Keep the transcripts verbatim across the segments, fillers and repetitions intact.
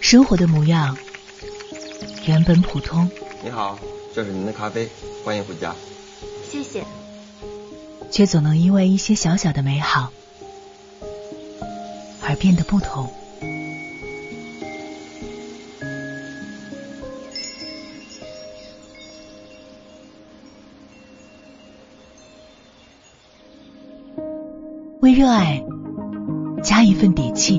生活的模样原本普通。 你好，这是您的咖啡，欢迎回家。 谢谢。 却总能因为一些小小的美好而变得不同。为热爱加一份底气，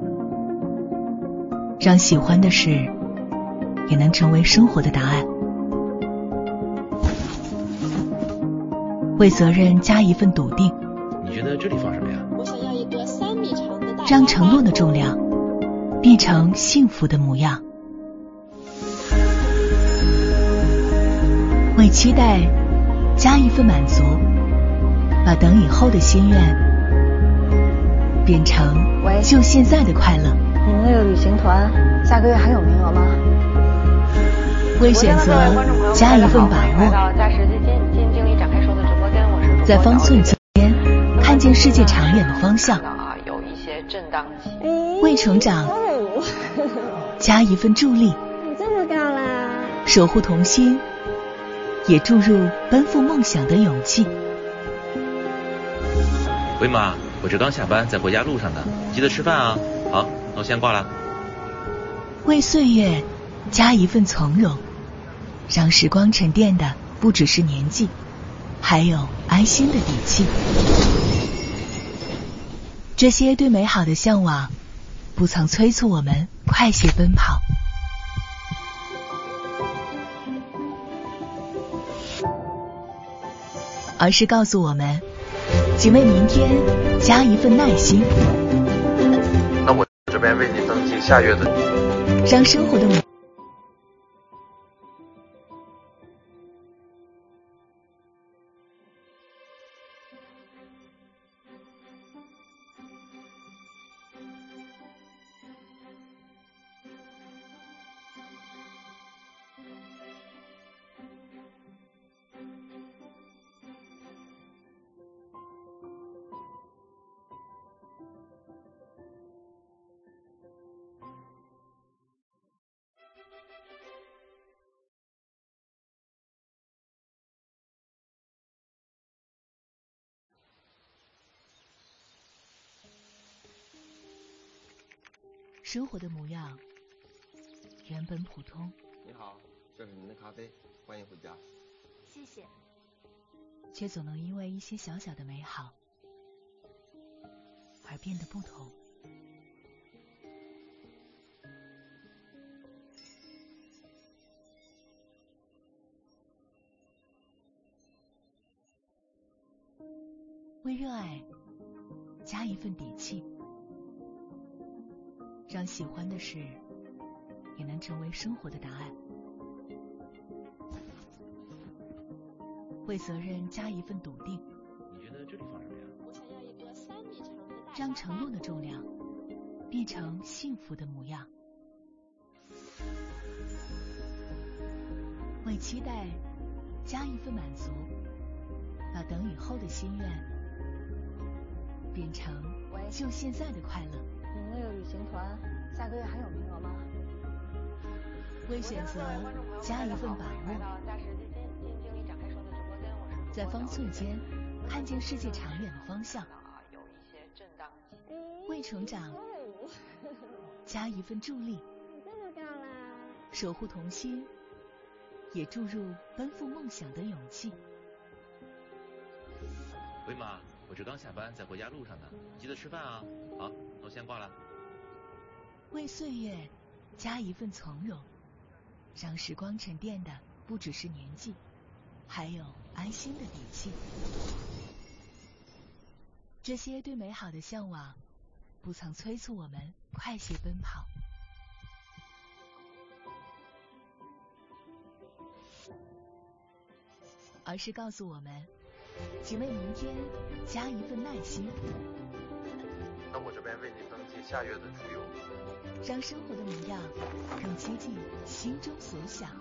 让喜欢的事也能成为生活的答案。为责任加一份笃定， 你觉得这里放什么呀？ 我想要一个三米长的大让承诺的重量变成幸福的模样。为期待加一份满足，把等以后的心愿变成就现在的快乐。 你们那个旅行团下个月还有名额吗？ 为选择加一份把握， 驾驶基金基金经理展开说的直播间，我是主播在方寸间看见世界长远的方向。 啊，有一些震荡期。 为成长加一份助力， 你这么高啦！ 守护童心，也注入奔赴梦想的勇气。 喂妈，我这刚下班，在回家路上呢，记得吃饭啊。好，那我先挂了。 为岁月加一份从容，让时光沉淀的不只是年纪，还有安心的底气。这些对美好的向往，不曾催促我们快些奔跑，而是告诉我们，请为明天加一份耐心。 那我这边为您登记下月的， 让生活的美。生活的模样原本普通。 你好，这是您的咖啡，欢迎回家。 谢谢。 却总能因为一些小小的美好而变得不同。为热爱加一份底气，让喜欢的事也能成为生活的答案。为责任加一份笃定， 你觉得这里放什么呀？ 我想要一个三米长的大让承诺的重量变成幸福的模样。为期待加一份满足，把等以后的心愿变成就现在的快乐。 你们那个旅行团下个月还有名额吗？ 为选择加一份把握， 驾驶基金基金经理展开说的直播间，我是在方寸间看见世界长远的方向。 啊，有一些震荡期。 为成长加一份助力， 你这么高啦！ 守护童心，也注入奔赴梦想的勇气。 喂妈，我这刚下班，在回家路上呢，记得吃饭啊。好，那我先挂了。 为岁月加一份从容，让时光沉淀的不只是年纪，还有安心的底气。这些对美好的向往，不曾催促我们快些奔跑，而是告诉我们，请为明天加一份耐心。 那我这边为您登记下月的出游， 让生活的模样更接近心中所想。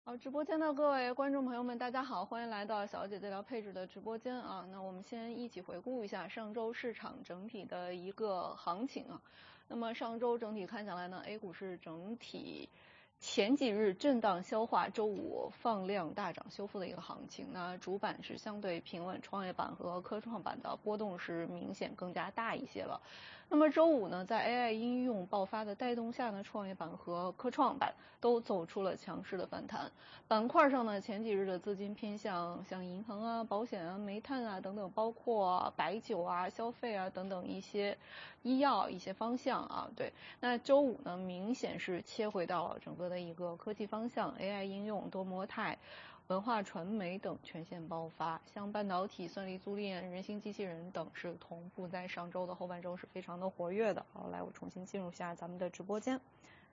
好，直播间的各位观众朋友们，大家好，欢迎来到小姐姐聊配置的直播间啊。那我们先一起回顾一下上周市场整体的一个行情啊。那么上周整体看下来呢 ，A 股是整体前几日震荡消化，周五放量大涨修复的一个行情。那主板是相对平稳，创业板和科创板的波动是明显更加大一些了。那么周五呢，在 A I 应用爆发的带动下呢，创业板和科创板都走出了强势的反弹。板块上呢，前几日的资金偏向像银行啊、保险啊、煤炭啊等等，包括白酒啊、消费啊等等一些医药一些方向啊。对，那周五呢，明显是切回到了整个的一个科技方向 ，A I 应用、多模态、文化传媒等全线爆发，像半导体、算力租赁、人形机器人等是同步在上周的后半周是非常的活跃的。好，来我重新进入下咱们的直播间。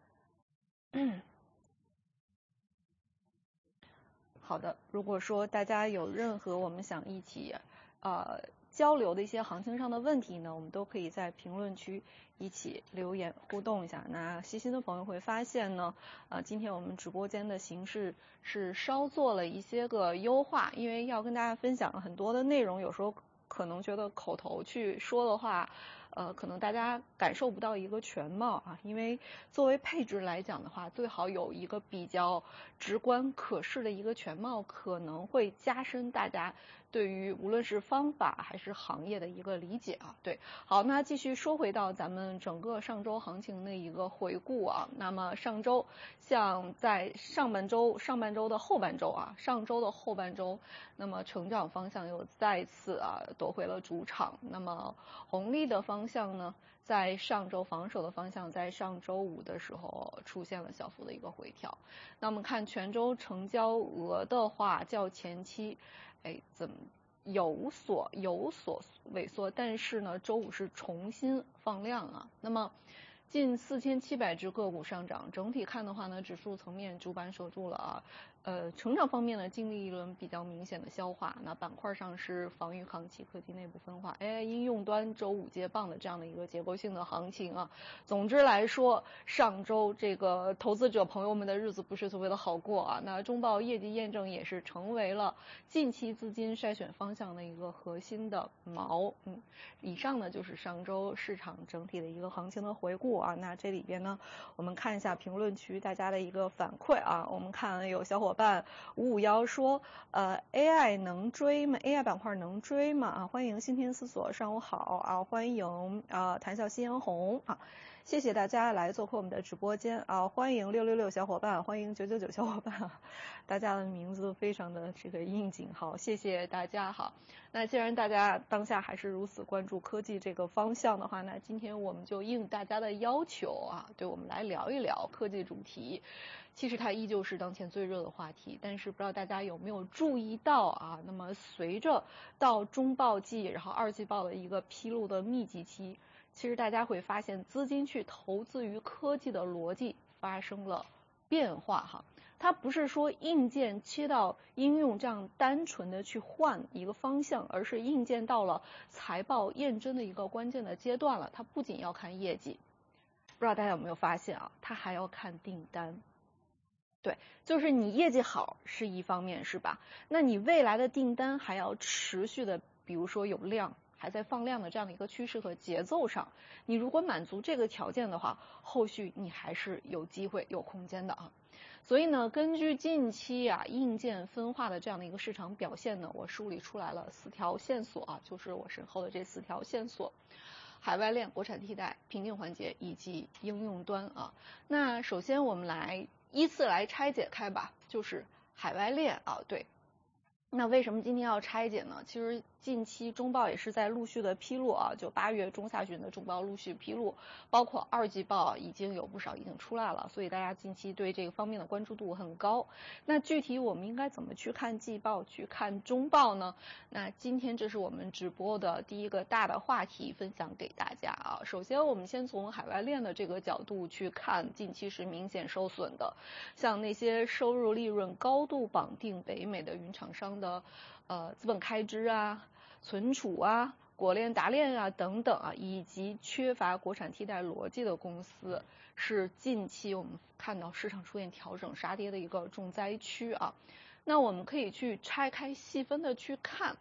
好的，如果说大家有任何我们想一起呃交流的一些行情上的问题呢，我们都可以在评论区一起留言互动一下。那细心的朋友会发现呢，呃，今天我们直播间的形式是稍做了一些个优化，因为要跟大家分享很多的内容，有时候可能觉得口头去说的话，呃，可能大家感受不到一个全貌啊。因为作为配置来讲的话，最好有一个比较直观可视的一个全貌，可能会加深大家对于无论是方法还是行业的一个理解啊。对，好，那继续说回到咱们整个上周行情的一个回顾啊。那么上周像在上半周、上半周的后半周啊，上周的后半周，那么成长方向又再次啊夺回了主场。那么红利的方向呢，在上周防守的方向，在上周五的时候出现了小幅的一个回调。那么看全周成交额的话，较前期，哎，怎么有所有所萎缩？但是呢，周五是重新放量啊。那么近四千七百只个股上涨，整体看的话呢，指数层面主板守住了啊。呃，成长方面呢，经历一轮比较明显的消化。那板块上是防御抗击、科技内部分化、A I 应用端周五接棒的这样的一个结构性的行情啊。总之来说，上周这个投资者朋友们的日子不是特别的好过啊。那中报业绩验证也是成为了近期资金筛选方向的一个核心的锚。嗯，以上呢就是上周市场整体的一个行情的回顾啊。那这里边呢，我们看一下评论区大家的一个反馈啊。我们看有小伙伴五五幺说，呃 ，A I 能追吗 ？A I 板块能追吗？啊，欢迎新天思索，上午好啊，欢迎啊，谈笑夕阳红啊。谢谢大家来做客我们的直播间啊！欢迎六六六小伙伴，欢迎九九九小伙伴，大家的名字都非常的这个应景，好，谢谢大家好。那既然大家当下还是如此关注科技这个方向的话，那今天我们就应大家的要求啊，对我们来聊一聊科技主题。其实它依旧是当前最热的话题，但是不知道大家有没有注意到啊？那么随着到中报季，然后二季报的一个披露的密集期。其实大家会发现，资金去投资于科技的逻辑发生了变化哈。它不是说硬件切到应用这样单纯的去换一个方向，而是硬件到了财报验证的一个关键的阶段了。它不仅要看业绩，不知道大家有没有发现啊？它还要看订单。对，就是你业绩好是一方面，是吧？那你未来的订单还要持续的，比如说有量。还在放量的这样的一个趋势和节奏上，你如果满足这个条件的话，后续你还是有机会有空间的啊。所以呢，根据近期啊硬件分化的这样的一个市场表现呢，我梳理出来了四条线索啊，就是我身后的这四条线索：海外链、国产替代、瓶颈环节以及应用端啊。那首先我们来依次来拆解开吧，就是海外链啊，对。那为什么今天要拆解呢？其实近期中报也是在陆续的披露啊，就八月中下旬的中报陆续披露，包括二季报已经有不少已经出来了，所以大家近期对这个方面的关注度很高。那具体我们应该怎么去看季报，去看中报呢？那今天这是我们直播的第一个大的话题，分享给大家啊。首先我们先从海外链的这个角度去看，近期是明显受损的，像那些收入利润高度绑定北美的云厂商的的呃资本开支啊、存储啊、 果链、达链啊等等啊，以及缺乏国产替代逻辑的公司，是近期我们看到市场出现调整杀跌的一个重灾区啊。那我们可以去拆开细分的去看，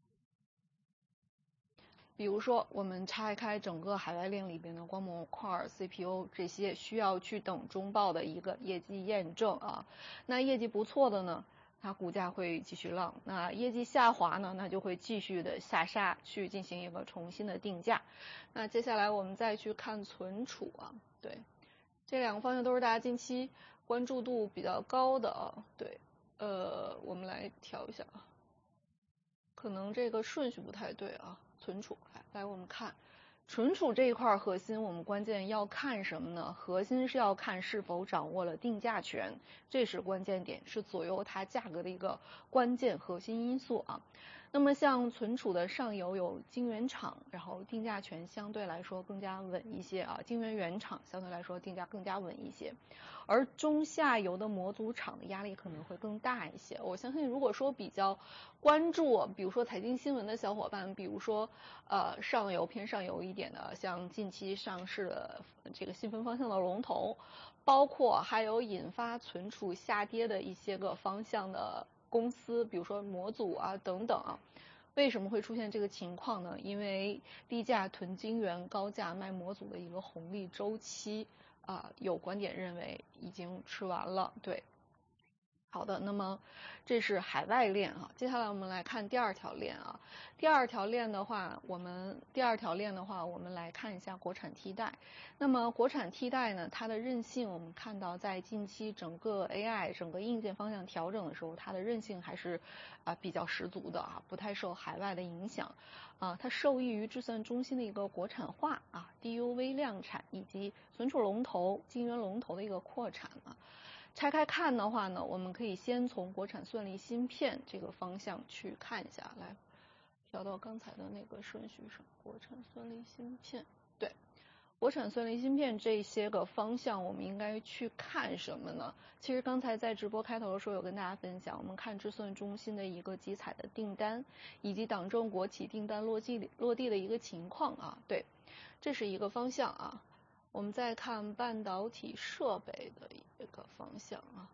比如说我们拆开整个海外链里边的光模块、C P U 这些需要去等中报的一个业绩验证啊。那业绩不错的呢，它股价会继续浪；那业绩下滑呢，那就会继续的下杀，去进行一个重新的定价。那接下来我们再去看存储啊，对，这两个方向都是大家近期关注度比较高的啊，对。呃，我们来调一下啊，可能这个顺序不太对啊。存储，来来我们看存储这一块核心，我们关键要看什么呢？核心是要看是否掌握了定价权，这是关键点，是左右它价格的一个关键核心因素啊。那么像存储的上游有晶圆厂，然后定价权相对来说更加稳一些啊，晶圆原厂相对来说定价更加稳一些，而中下游的模组厂的压力可能会更大一些。我相信如果说比较关注，比如说财经新闻的小伙伴，比如说呃上游偏上游一点的，像近期上市的这个细分方向的龙头，包括还有引发存储下跌的一些个方向的公司，比如说模组啊等等啊，为什么会出现这个情况呢？因为低价囤晶圆、高价卖模组的一个红利周期啊、呃，有观点认为已经吃完了。对，好的，那么这是海外链啊，接下来我们来看第二条链啊。第二条链的话，我们第二条链的话，我们来看一下国产替代。那么国产替代呢，它的韧性，我们看到在近期整个 A I 整个硬件方向调整的时候，它的韧性还是啊、呃、比较十足的啊，不太受海外的影响啊。它受益于计算中心的一个国产化啊 ，D U V 量产以及存储龙头、晶圆龙头的一个扩产啊。拆开看的话呢，我们可以先从国产算力芯片这个方向去看一下，来调到刚才的那个顺序上，国产算力芯片，对，国产算力芯片这些个方向，我们应该去看什么呢？其实刚才在直播开头的时候有跟大家分享，我们看智算中心的一个集采的订单，以及党政国企订单落地落地的一个情况啊，对，这是一个方向啊。我们再看半导体设备的一个方向啊，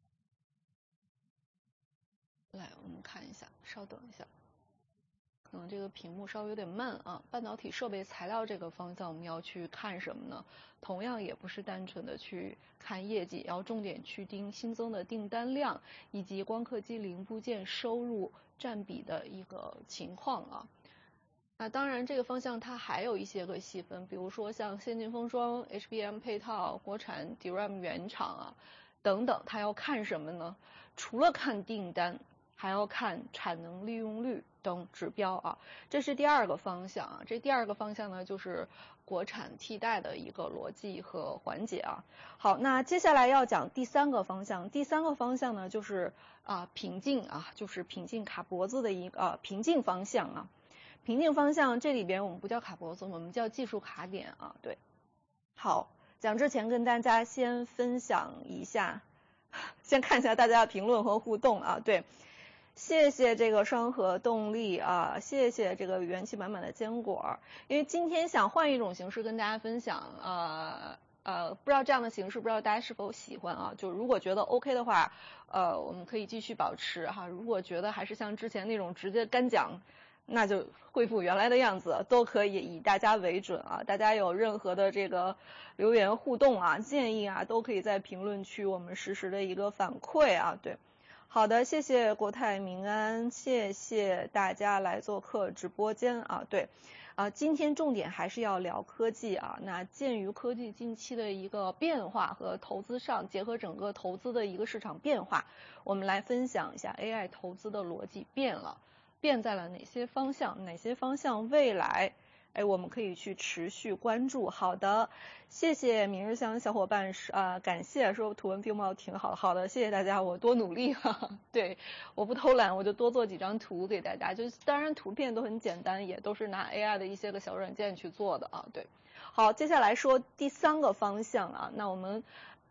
来我们看一下，稍等一下，可能这个屏幕稍微有点慢啊。半导体设备材料这个方向我们要去看什么呢？同样也不是单纯的去看业绩，要重点去盯新增的订单量以及光刻机零部件收入占比的一个情况啊。那当然这个方向它还有一些个细分，比如说像先进封装、H B M 配套、国产 D R A M 原厂啊等等，它要看什么呢？除了看订单，还要看产能利用率等指标啊，这是第二个方向啊。这第二个方向呢，就是国产替代的一个逻辑和环节啊。好，那接下来要讲第三个方向，第三个方向呢就是啊瓶颈啊，就是瓶颈卡脖子的一个、啊、瓶颈方向啊。瓶颈方向这里边我们不叫卡脖子，我们叫技术卡点啊。对，好，讲之前跟大家先分享一下，先看一下大家的评论和互动啊。对，谢谢这个双核动力啊，谢谢这个元气满满的坚果。因为今天想换一种形式跟大家分享，呃呃，不知道这样的形式，不知道大家是否喜欢啊？就如果觉得 OK 的话，呃，我们可以继续保持哈。如果觉得还是像之前那种直接干讲，那就恢复原来的样子，都可以以大家为准啊。大家有任何的这个留言互动啊、建议啊，都可以在评论区我们实时的一个反馈啊。对，好的，谢谢国泰民安，谢谢大家来做客直播间啊。对，啊，今天重点还是要聊科技啊。那鉴于科技近期的一个变化和投资上，结合整个投资的一个市场变化，我们来分享一下 A I 投资的逻辑变了。变在了哪些方向？哪些方向未来，哎，我们可以去持续关注。好的，谢谢明日香小伙伴啊、呃，感谢说图文并茂挺好。好的，谢谢大家，我多努力哈。对，我不偷懒，我就多做几张图给大家。就当然图片都很简单，也都是拿 A I 的一些个小软件去做的啊。对，好，接下来说第三个方向啊，那我们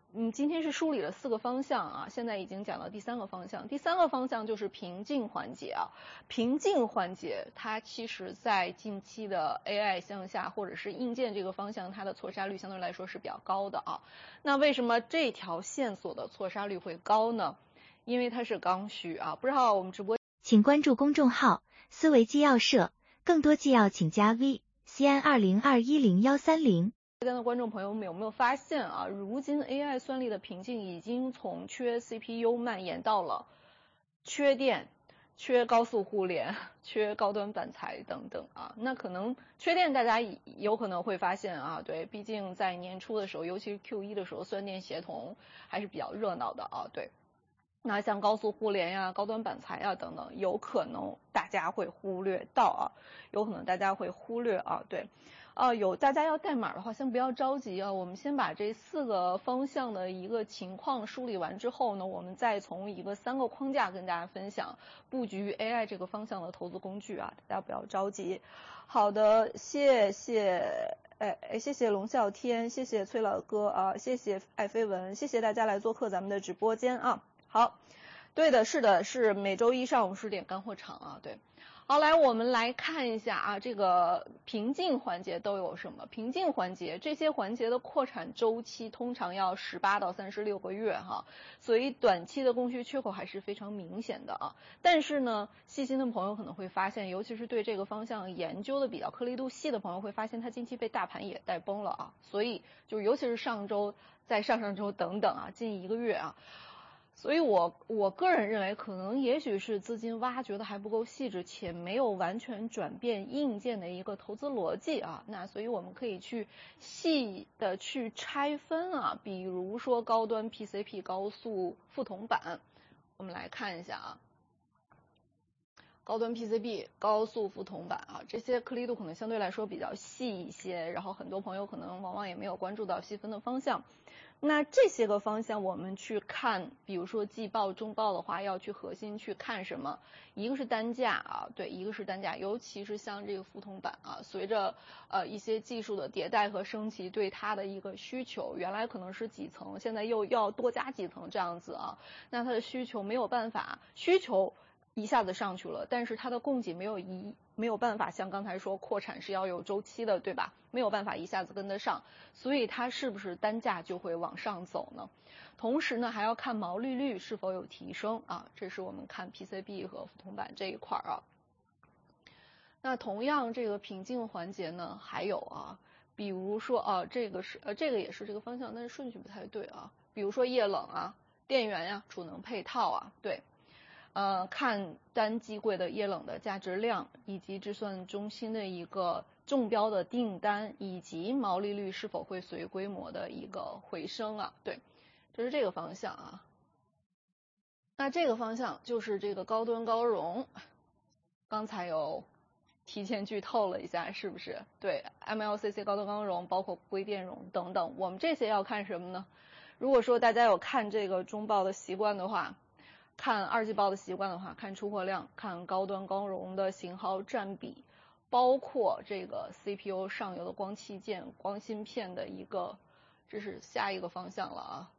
嗯，今天是梳理了四个方向啊，现在已经讲到第三个方向。第三个方向就是瓶颈环节啊，瓶颈环节它其实在近期的 A I 向下或者是硬件这个方向，它的错杀率相对来说是比较高的啊。那为什么这条线索的错杀率会高呢？因为它是刚需啊。不知道我们直播， 请关注公众号思维纪要社，更多纪要请加 V C N 二零二一零幺三零。 的观众朋友们有没有发现啊？如今 A I 算力的瓶颈已经从缺 C P U 蔓延到了缺电、缺高速互联、缺高端板材等等啊。那可能缺电大家有可能会发现啊，对，毕竟在年初的时候，尤其是 Q 一 的时候，算电协同还是比较热闹的啊，对。那像高速互联呀、高端板材呀等等，有可能大家会忽略到啊，有可能大家会忽略啊，对。啊，有大家要代码的话，先不要着急啊。我们先把这四个方向的一个情况梳理完之后呢，我们再从一个三个框架跟大家分享布局 A I 这个方向的投资工具啊，大家不要着急。好的，谢谢，哎哎，谢谢龙啸天，谢谢崔老哥啊，谢谢爱飞文，谢谢大家来做客咱们的直播间啊。好，对的，是的，是每周一上午十点干货场啊，对。好，来我们来看一下啊，这个瓶颈环节都有什么？瓶颈环节这些环节的扩产周期通常要十八到三十六个月哈，所以短期的供需缺口还是非常明显的啊。但是呢，细心的朋友可能会发现，尤其是对这个方向研究的比较颗粒度细的朋友会发现，它近期被大盘也带崩了啊。所以就尤其是上周、在上上周等等啊，近一个月啊。所以我我个人认为，可能也许是资金挖掘的还不够细致，且没有完全转变硬件的一个投资逻辑啊。那所以我们可以去细的去拆分啊，比如说高端 P C P 高速副铜板，我们来看一下啊。高端 P C B 高速副铜板啊，这些颗粒度可能相对来说比较细一些，然后很多朋友可能往往也没有关注到细分的方向。那这些个方向我们去看，比如说季报、中报的话，要去核心去看什么？一个是单价啊，对，一个是单价，尤其是像这个副铜板啊，随着呃一些技术的迭代和升级，对它的一个需求，原来可能是几层，现在又要多加几层这样子啊，那它的需求没有办法，需求一下子上去了，但是它的供给没有一没有办法像刚才说扩产是要有周期的，对吧？没有办法一下子跟得上，所以它是不是单价就会往上走呢？同时呢，还要看毛利率是否有提升啊，这是我们看 P C B 和副铜板这一块啊。那同样这个瓶颈环节呢，还有啊，比如说啊，这个是呃这个也是这个方向，但是顺序不太对啊。比如说液冷啊、电源呀、啊、储能配套啊，对。呃，看单机柜的液冷的价值量，以及计算中心的一个中标的订单，以及毛利率是否会随规模的一个回升啊，对，这是这个方向啊。那这个方向就是这个高端高融，刚才有提前剧透了一下，是不是？对 ，M L C C 高端高融，包括硅电融等等，我们这些要看什么呢？如果说大家有看这个中报的习惯的话，看二季报的习惯的话，看出货量，看高端高融的型号占比，包括这个 C P U 上游的光器件、光芯片的一个，这是下一个方向了啊。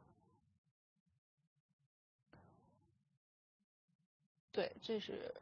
对，这是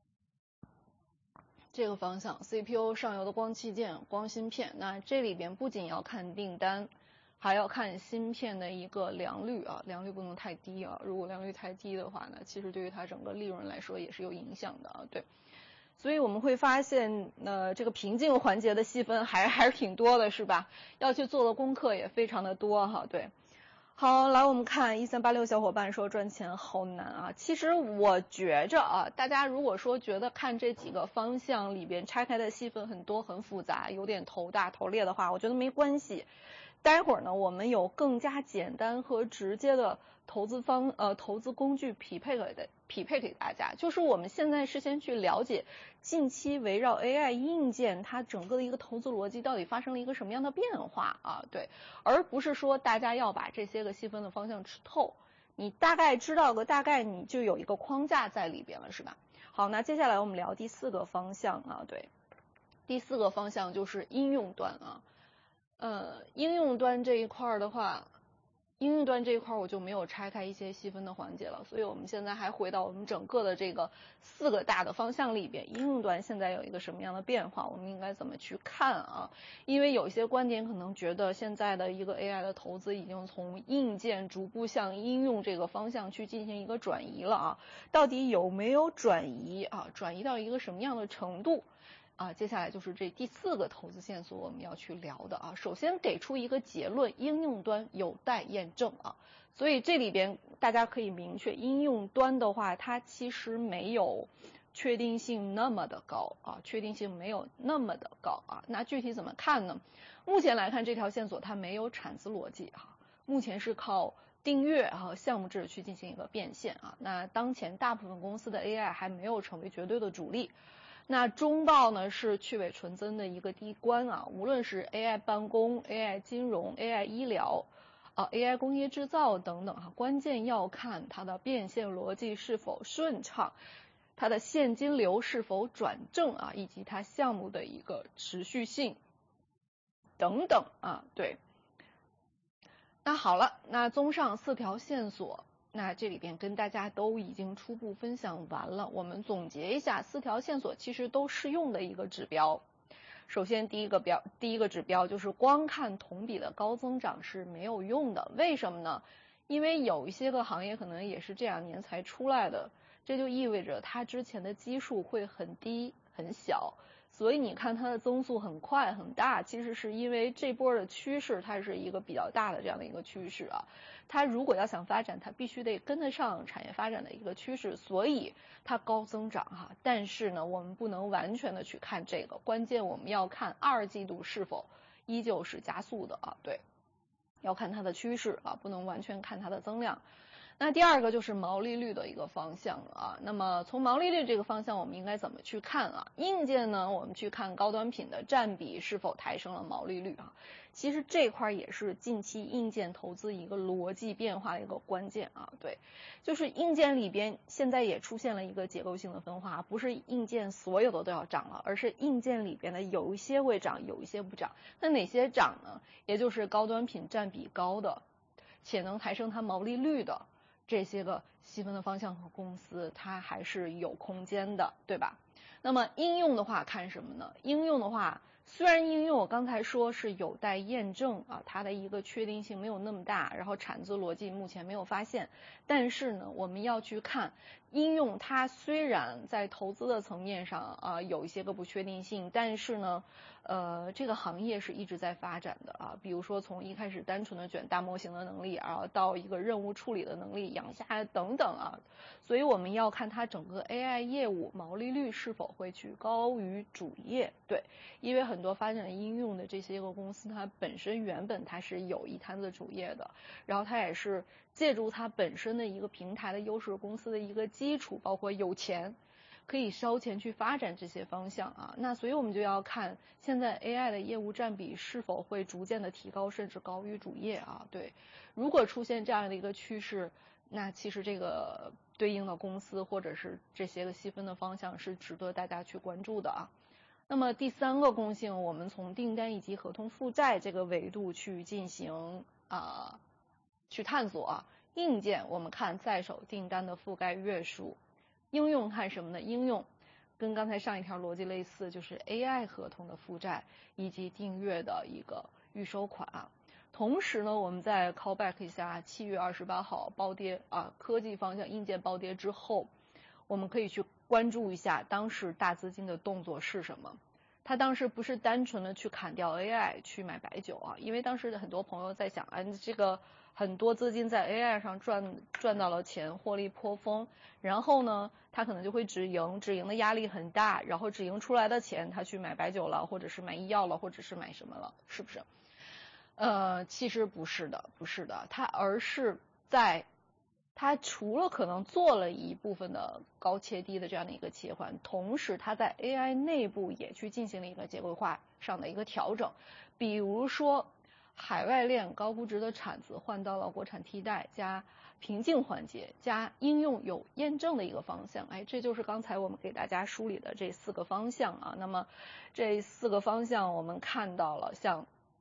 这个方向 ，C P U 上游的光器件、光芯片。那这里边不仅要看订单，还要看芯片的一个良率啊，良率不能太低啊。如果良率太低的话呢，其实对于它整个利润来说也是有影响的啊。对，所以我们会发现，呃，这个瓶颈环节的细分还还是挺多的，是吧？要去做的功课也非常的多哈。对，好，来我们看一三八六小伙伴说赚钱好难啊。其实我觉着啊，大家如果说觉得看这几个方向里边拆开的细分很多很复杂，有点头大头裂的话，我觉得没关系。待会儿呢，我们有更加简单和直接的投资方呃投资工具匹配给的匹配给大家，就是我们现在是先去了解近期围绕 A I 硬件它整个的一个投资逻辑到底发生了一个什么样的变化啊，对，而不是说大家要把这些个细分的方向吃透，你大概知道个大概，你就有一个框架在里边了，是吧？好，那接下来我们聊第四个方向啊，对，第四个方向就是应用端啊。呃，应用端这一块的话， 应用端这一块我就没有拆开一些细分的环节了，所以我们现在还回到我们整个的这个四个大的方向里边，应用端现在有一个什么样的变化，我们应该怎么去看啊？因为有一些观点可能觉得现在的一个 A I 的投资已经从硬件逐步向应用这个方向去进行一个转移了啊，到底有没有转移啊？转移到一个什么样的程度？啊，接下来就是这第四个投资线索我们要去聊的啊。首先给出一个结论，应用端有待验证啊。所以这里边大家可以明确，应用端的话，它其实没有确定性那么的高啊，确定性没有那么的高啊。那具体怎么看呢？目前来看，这条线索它没有产资逻辑啊，目前是靠订阅和项目制去进行一个变现啊。那当前大部分公司的 A I 还没有成为绝对的主力。那中报呢是去伪纯增的一个第一关啊，无论是 A I 办公、A I 金融、A I 医疗、啊 A I 工业制造等等哈，关键要看它的变现逻辑是否顺畅，它的现金流是否转正啊，以及它项目的一个持续性等等啊，对。那好了，那综上四条线索。那这里边跟大家都已经初步分享完了，我们总结一下，四条线索其实都适用的一个指标。首先第一个标，第一个指标就是光看同比的高增长是没有用的，为什么呢？因为有一些个行业可能也是这两年才出来的，这就意味着它之前的基数会很低很小，所以你看它的增速很快很大，其实是因为这波的趋势它是一个比较大的这样的一个趋势啊。它如果要想发展，它必须得跟得上产业发展的一个趋势，所以它高增长哈。但是呢，我们不能完全的去看这个，关键我们要看二季度是否依旧是加速的啊，对，要看它的趋势啊，不能完全看它的增量。那第二个就是毛利率的一个方向啊，那么从毛利率这个方向我们应该怎么去看啊？硬件呢，我们去看高端品的占比是否抬升了毛利率啊。其实这块也是近期硬件投资一个逻辑变化的一个关键啊，对，就是硬件里边现在也出现了一个结构性的分化，不是硬件所有的都要涨了，而是硬件里边的有一些会涨，有一些不涨。那哪些涨呢？也就是高端品占比高的，且能抬升它毛利率的这些个细分的方向和公司，它还是有空间的，对吧？那么应用的话看什么呢？应用的话，虽然应用我刚才说是有待验证啊，它的一个确定性没有那么大，然后产资逻辑目前没有发现，但是呢，我们要去看应用，它虽然在投资的层面上啊有一些个不确定性，但是呢，呃，这个行业是一直在发展的啊，比如说从一开始单纯的卷大模型的能力，然后到一个任务处理的能力、养虾等等啊，所以我们要看它整个 A I 业务毛利率是否会去高于主业，对，因为很多发展应用的这些个公司，它本身原本它是有一摊子主业的，然后它也是借助它本身的一个平台的优势公司的一个基础，包括有钱可以烧钱去发展这些方向啊，那所以我们就要看现在 A I 的业务占比是否会逐渐的提高，甚至高于主业啊，对，如果出现这样的一个趋势，那其实这个对应的公司或者是这些个细分的方向是值得大家去关注的啊。那么第三个共性，我们从订单以及合同负债这个维度去进行啊、呃、去探索啊。硬件我们看在手订单的覆盖月数，应用看什么呢？应用跟刚才上一条逻辑类似，就是 A I 合同的负债以及订阅的一个预收款啊。同时呢，我们再 call back 一下七月二十八号暴跌啊，科技方向硬件暴跌之后，我们可以去关注一下当时大资金的动作是什么。他当时不是单纯的去砍掉 A I 去买白酒啊，因为当时很多朋友在想，啊，这个很多资金在 A I 上赚赚到了钱，获利颇丰，然后呢，他可能就会止盈，止盈的压力很大，然后止盈出来的钱他去买白酒了，或者是买医药了，或者是买什么了，是不是？呃，其实不是的，不是的，他而是在它除了可能做了一部分的高切低的这样的一个切换，同时它在 A I 内部也去进行了一个结构化上的一个调整，比如说海外链高估值的产子换到了国产替代加瓶颈环节加应用有验证的一个方向，哎，这就是刚才我们给大家梳理的这四个方向啊。那么这四个方向我们看到了，像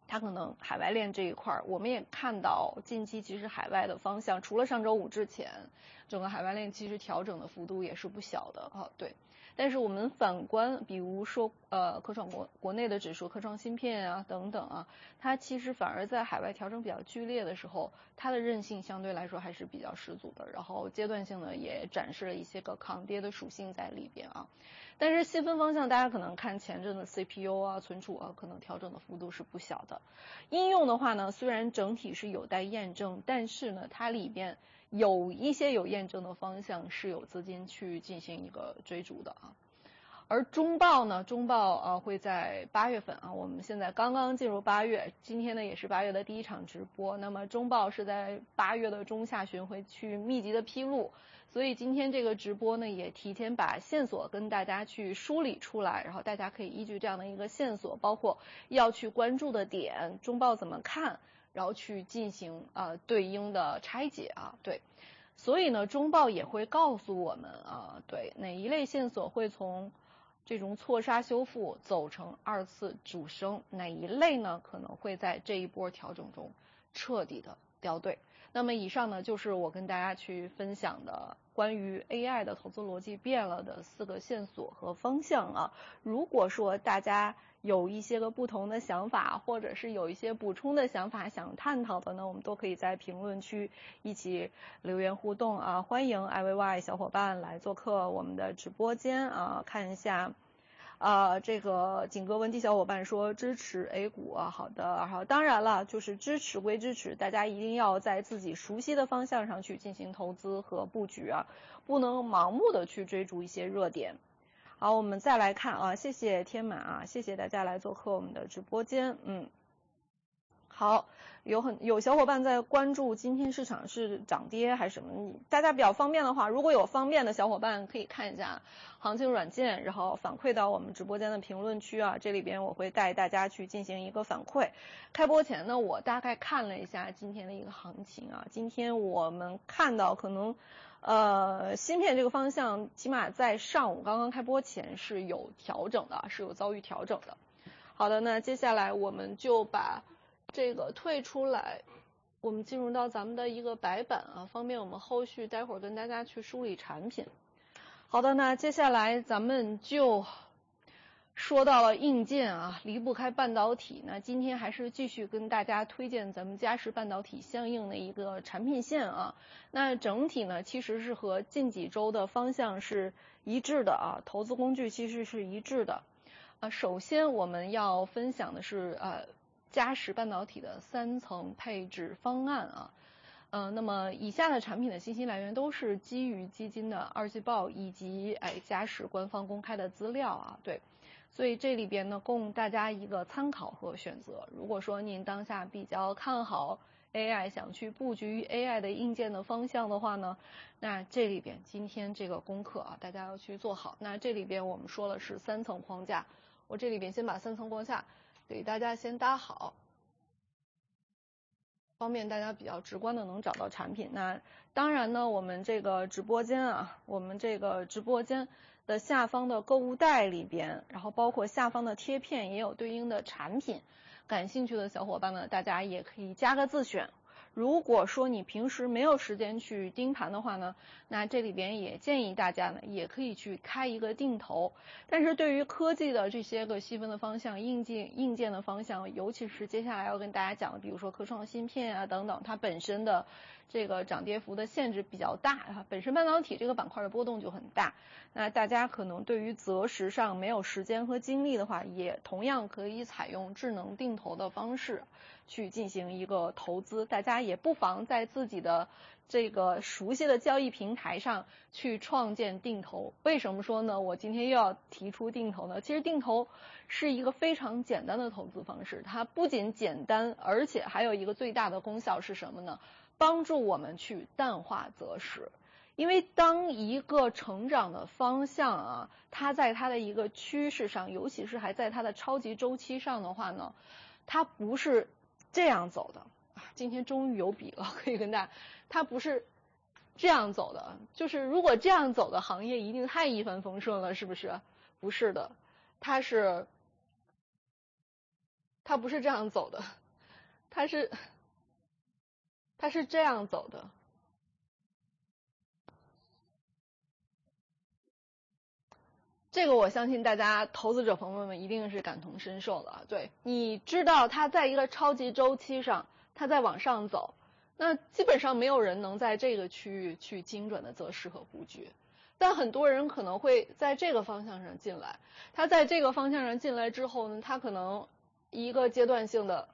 它可能海外链这一块儿，我们也看到近期其实海外的方向，除了上周五之前，整个海外链其实调整的幅度也是不小的啊，对。但是我们反观，比如说呃科创国国内的指数，科创芯片啊等等啊，它其实反而在海外调整比较剧烈的时候，它的韧性相对来说还是比较十足的，然后阶段性的也展示了一些个抗跌的属性在里边啊。但是细分方向，大家可能看前阵的 C P U 啊、存储啊，可能调整的幅度是不小的。应用的话呢，虽然整体是有待验证，但是呢，它里边有一些有验证的方向是有资金去进行一个追逐的啊。而中报呢，中报啊会在八月份啊，我们现在刚刚进入八月，今天呢也是八月的第一场直播。那么中报是在八月的中下旬会去密集的披露，所以今天这个直播呢也提前把线索跟大家去梳理出来，然后大家可以依据这样的一个线索，包括要去关注的点，中报怎么看，然后去进行呃对应的拆解啊，对。所以呢，中报也会告诉我们啊，对哪一类线索会从这种错杀修复走成二次主升，哪一类呢可能会在这一波调整中彻底的掉队。那么以上呢就是我跟大家去分享的关于 A I 的投资逻辑变了的四个线索和方向啊。如果说大家有一些个不同的想法，或者是有一些补充的想法想探讨的呢，我们都可以在评论区一起留言互动啊。欢迎 I V Y 小伙伴来做客我们的直播间啊，看一下。啊，这个景哥文迪小伙伴说支持 A 股啊，好的，好，当然了，就是支持归支持，大家一定要在自己熟悉的方向上去进行投资和布局啊，不能盲目的去追逐一些热点。好，我们再来看啊，谢谢天马啊，谢谢大家来做客我们的直播间，嗯，好。有很有小伙伴在关注今天市场是涨跌还是什么，大家比较方便的话，如果有方便的小伙伴可以看一下行情软件，然后反馈到我们直播间的评论区啊，这里边我会带大家去进行一个反馈。开播前呢，我大概看了一下今天的一个行情啊，今天我们看到可能呃芯片这个方向起码在上午刚刚开播前是有调整的，是有遭遇调整的。好的，那接下来我们就把这个退出来，我们进入到咱们的一个白板啊，方便我们后续待会儿跟大家去梳理产品。好的，那接下来咱们就说到了硬件啊，离不开半导体。那今天还是继续跟大家推荐咱们嘉实半导体相应的一个产品线啊。那整体呢，其实是和近几周的方向是一致的啊，投资工具其实是一致的。啊，首先我们要分享的是呃。嘉实半导体的三层配置方案啊，呃，那么以下的产品的信息来源都是基于基金的二季报以及哎嘉实官方公开的资料啊，对，所以这里边呢供大家一个参考和选择。如果说您当下比较看好 A I， 想去布局 A I 的硬件的方向的话呢，那这里边今天这个功课啊，大家要去做好。那这里边我们说了是三层框架，我这里边先把三层框架给大家先搭好，方便大家比较直观的能找到产品。那当然呢，我们这个直播间啊，我们这个直播间的下方的购物袋里边，然后包括下方的贴片也有对应的产品，感兴趣的小伙伴呢，大家也可以加个自选。如果说你平时没有时间去盯盘的话呢，那这里边也建议大家呢，也可以去开一个定投。但是对于科技的这些个细分的方向，硬件硬件的方向，尤其是接下来要跟大家讲的，比如说科创芯片啊等等，它本身的这个涨跌幅的限制比较大啊，本身半导体这个板块的波动就很大。那大家可能对于择时上没有时间和精力的话，也同样可以采用智能定投的方式去进行一个投资。大家也不妨在自己的这个熟悉的交易平台上去创建定投。为什么说呢？我今天又要提出定投呢？其实定投是一个非常简单的投资方式，它不仅简单，而且还有一个最大的功效是什么呢？帮助我们去淡化择时。因为当一个成长的方向啊，它在它的一个趋势上，尤其是还在它的超级周期上的话呢，它不是这样走的啊。今天终于有笔了，可以跟大家，它不是这样走的。就是如果这样走的行业一定太一帆风顺了，是不是？不是的，它是它不是这样走的，它是它是这样走的。这个我相信大家投资者朋友们一定是感同身受的。对，你知道它在一个超级周期上，它在往上走，那基本上没有人能在这个区域去精准的择时和布局。但很多人可能会在这个方向上进来，他在这个方向上进来之后呢，他可能一个阶段性的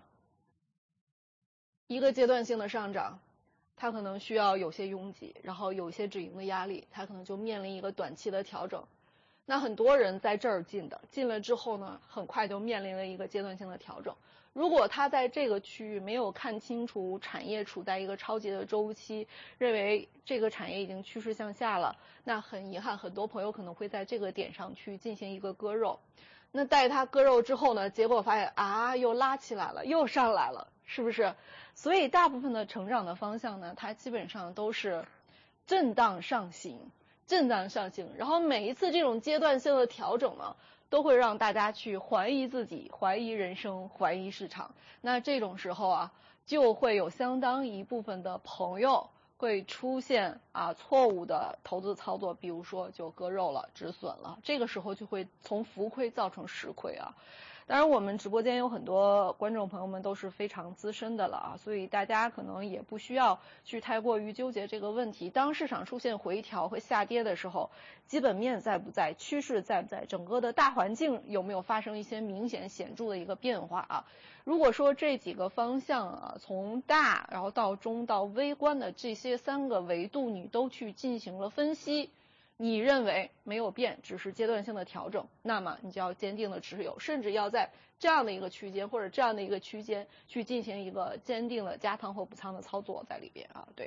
一个阶段性的上涨，他可能需要有些拥挤，然后有些止盈的压力，他可能就面临一个短期的调整。那很多人在这儿进的，进了之后呢，很快就面临了一个阶段性的调整。如果他在这个区域没有看清楚产业处在一个超级的周期，认为这个产业已经趋势向下了，那很遗憾，很多朋友可能会在这个点上去进行一个割肉。那带他割肉之后呢，结果发现啊，又拉起来了，又上来了，是不是？所以大部分的成长的方向呢，它基本上都是震荡上行。震荡上行，然后每一次这种阶段性的调整呢，都会让大家去怀疑自己、怀疑人生、怀疑市场。那这种时候啊，就会有相当一部分的朋友会出现啊错误的投资操作，比如说就割肉了、止损了，这个时候就会从浮亏造成实亏啊。当然我们直播间有很多观众朋友们都是非常资深的了啊，所以大家可能也不需要去太过于纠结这个问题。当市场出现回调和下跌的时候，基本面在不在，趋势在不在，整个的大环境有没有发生一些明显显著的一个变化啊？如果说这几个方向啊，从大然后到中到微观的这些三个维度你都去进行了分析，你认为没有变，只是阶段性的调整，那么你就要坚定的持有，甚至要在这样的一个区间或者这样的一个区间去进行一个坚定的加仓或补仓的操作在里边啊。对，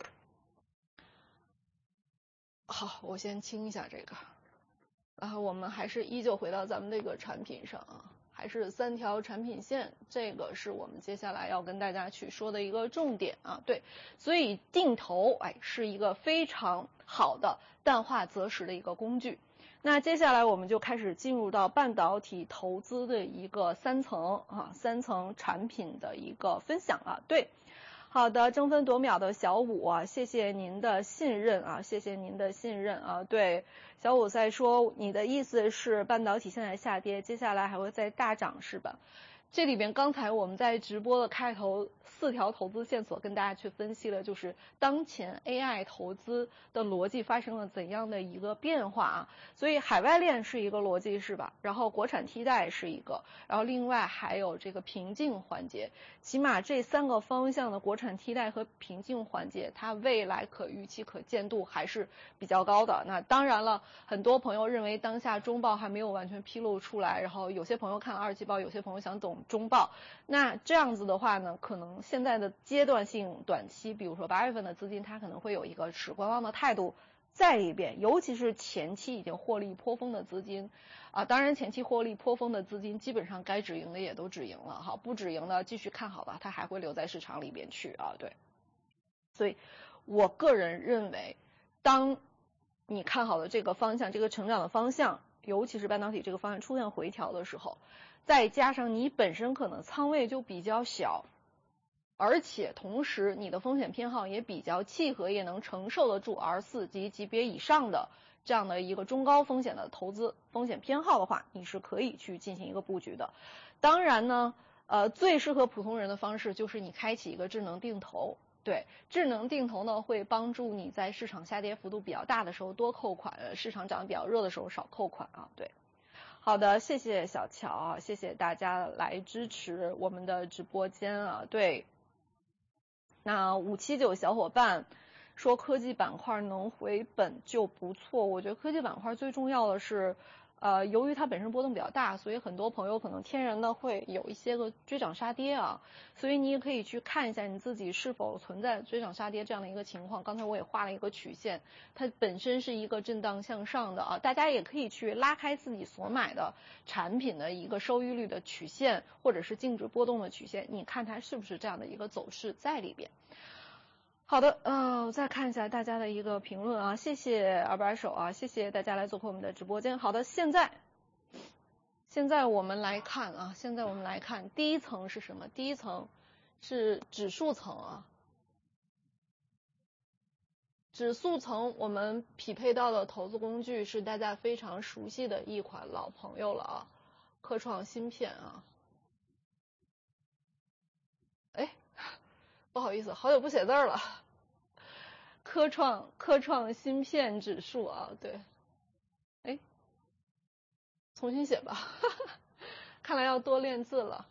好，我先清一下这个，然后我们还是依旧回到咱们这个产品上啊，还是三条产品线，这个是我们接下来要跟大家去说的一个重点啊。对，所以定投哎是一个非常好的淡化择时的一个工具。那接下来我们就开始进入到半导体投资的一个三层啊三层产品的一个分享啊。对，好的，争分夺秒的小五啊，谢谢您的信任啊，谢谢您的信任啊。对，小五在说你的意思是半导体现在下跌，接下来还会再大涨是吧？这里边刚才我们在直播的开头四条投资线索跟大家去分析了，就是当前 A I 投资的逻辑发生了怎样的一个变化啊？所以海外链是一个逻辑是吧？然后国产替代是一个，然后另外还有这个瓶颈环节，起码这三个方向的国产替代和瓶颈环节，它未来可预期可见度还是比较高的。那当然了，很多朋友认为当下中报还没有完全披露出来，然后有些朋友看二季报，有些朋友想懂中报，那这样子的话呢，可能现在的阶段性短期，比如说八月份的资金，它可能会有一个持观望的态度在里边，尤其是前期已经获利颇丰的资金啊，当然前期获利颇丰的资金，基本上该止盈的也都止盈了哈，不止盈的继续看好了，它还会留在市场里边去啊，对。所以我个人认为，当你看好的这个方向，这个成长的方向，尤其是半导体这个方向出现回调的时候，再加上你本身可能仓位就比较小，而且同时你的风险偏好也比较契合，也能承受得住 R 四 级级别以上的这样的一个中高风险的投资风险偏好的话，你是可以去进行一个布局的。当然呢，呃，最适合普通人的方式就是你开启一个智能定投。对，智能定投呢会帮助你在市场下跌幅度比较大的时候多扣款，市场涨得比较热的时候少扣款啊。对，好的，谢谢小乔啊，谢谢大家来支持我们的直播间啊。对，那五七九小伙伴说科技板块能回本就不错，我觉得科技板块最重要的是。呃，由于它本身波动比较大，所以很多朋友可能天然的会有一些个追涨杀跌啊，所以你也可以去看一下你自己是否存在追涨杀跌这样的一个情况。刚才我也画了一个曲线，它本身是一个震荡向上的啊，大家也可以去拉开自己所买的产品的一个收益率的曲线，或者是净值波动的曲线，你看它是不是这样的一个走势在里边。好的，呃，我再看一下大家的一个评论啊，谢谢二把手啊，谢谢大家来做客我们的直播间。好的，现在现在我们来看啊，现在我们来看第一层是什么？第一层是指数层啊。指数层我们匹配到的投资工具是大家非常熟悉的一款老朋友了啊，科创芯片啊。哎，不好意思，好久不写字了。科创科创芯片指数啊，对。哎，重新写吧，看来要多练字了。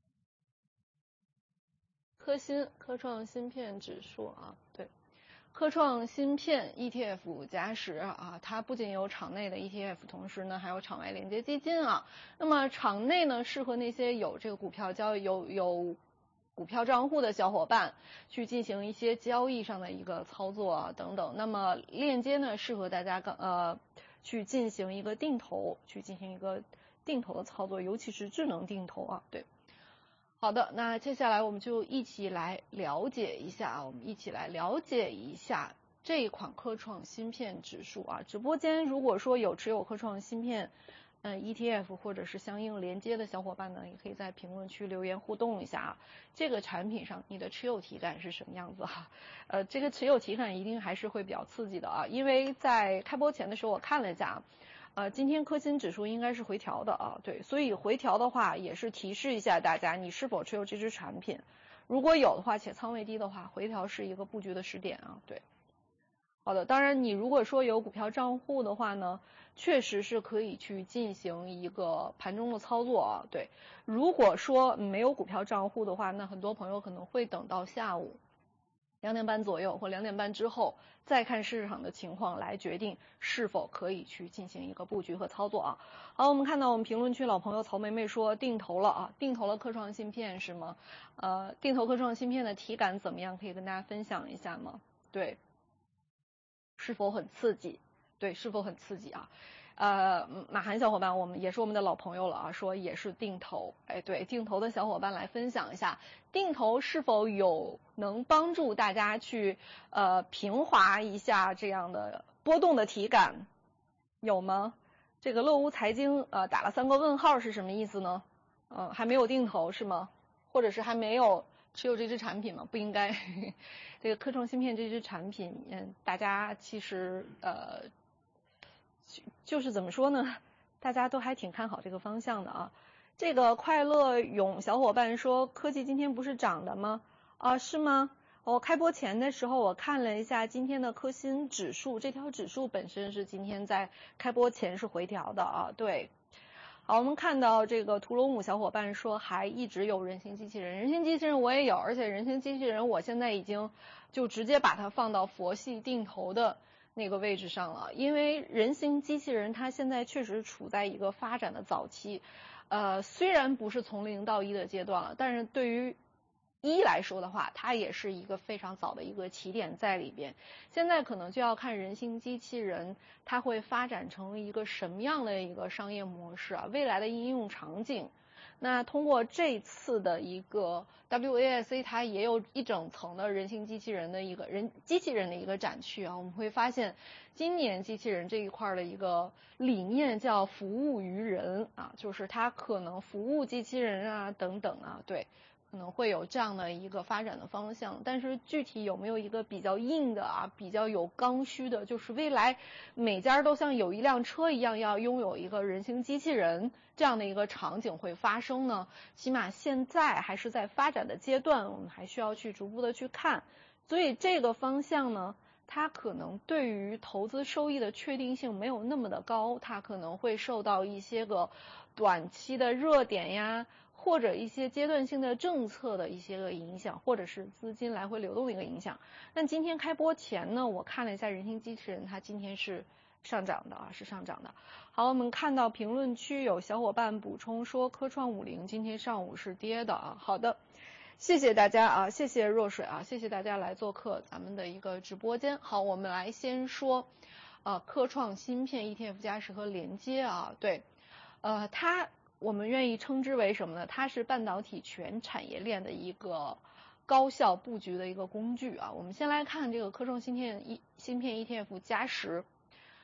科芯科创芯片指数啊，对。科创芯片 E T F 加十啊，它不仅有场内的 E T F， 同时呢还有场外连接基金啊。那么场内呢，适合那些有这个股票交易有有股票账户的小伙伴去进行一些交易上的一个操作啊等等。那么链接呢，适合大家呃去进行一个定投，去进行一个定投的操作，尤其是智能定投啊，对。好的，那接下来我们就一起来了解一下啊，我们一起来了解一下这一款科创芯片指数啊。直播间如果说有持有科创芯片嗯 E T F 或者是相应连接的小伙伴呢，也可以在评论区留言互动一下啊。这个产品上你的持有体感是什么样子啊？呃，这个持有体感一定还是会比较刺激的啊，因为在开播前的时候我看了一下。呃，今天科芯指数应该是回调的啊，对，所以回调的话也是提示一下大家，你是否持有这只产品，如果有的话，且仓位低的话，回调是一个布局的时点啊，对。好的，当然你如果说有股票账户的话呢，确实是可以去进行一个盘中的操作啊，对。如果说没有股票账户的话，那很多朋友可能会等到下午两点半左右或两点半之后，再看市场的情况来决定是否可以去进行一个布局和操作啊。好，我们看到我们评论区老朋友曹梅梅说定投了啊，定投了科创芯片是吗？呃，定投科创芯片的体感怎么样？可以跟大家分享一下吗？对，是否很刺激？对，是否很刺激啊？呃，马涵小伙伴，我们也是我们的老朋友了啊，说也是定投，哎，对，定投的小伙伴来分享一下，定投是否有能帮助大家去呃平滑一下这样的波动的体感，有吗？这个乐屋财经呃打了三个问号是什么意思呢？嗯、呃，还没有定投是吗？或者是还没有持有这支产品吗？不应该，这个科创芯片这支产品，嗯，大家其实呃。就是怎么说呢，大家都还挺看好这个方向的啊。这个快乐勇小伙伴说科技今天不是涨的吗？啊，是吗？我开播前的时候我看了一下今天的科芯指数，这条指数本身是今天在开播前是回调的啊，对。好，我们看到这个屠龙舞小伙伴说还一直有人形机器人，人形机器人我也有，而且人形机器人我现在已经就直接把它放到佛系定投的那个位置上了，因为人形机器人它现在确实处在一个发展的早期，呃，虽然不是从零到一的阶段了，但是对于一来说的话，它也是一个非常早的一个起点在里边。现在可能就要看人形机器人它会发展成一个什么样的一个商业模式啊，未来的应用场景。那通过这次的一个 W A S A， 它也有一整层的人形机器人的一个人机器人的一个展区啊，我们会发现今年机器人这一块的一个理念叫服务于人啊，就是它可能服务机器人啊等等啊，对，可能会有这样的一个发展的方向，但是具体有没有一个比较硬的啊，比较有刚需的，就是未来每家都像有一辆车一样要拥有一个人形机器人这样的一个场景会发生呢？起码现在还是在发展的阶段，我们还需要去逐步的去看，所以这个方向呢，它可能对于投资收益的确定性没有那么的高，它可能会受到一些个短期的热点呀，或者一些阶段性的政策的一些个影响，或者是资金来回流动的一个影响。但今天开播前呢，我看了一下人形机器人，它今天是上涨的啊，是上涨的。好，我们看到评论区有小伙伴补充说科创五零今天上午是跌的啊。好的，谢谢大家啊，谢谢若水啊，谢谢大家来做客咱们的一个直播间。好，我们来先说呃科创芯片 E T F 加十和连接啊，对，呃它我们愿意称之为什么呢？它是半导体全产业链的一个高效布局的一个工具啊。我们先来看这个科创芯片一芯片 E T F 加十，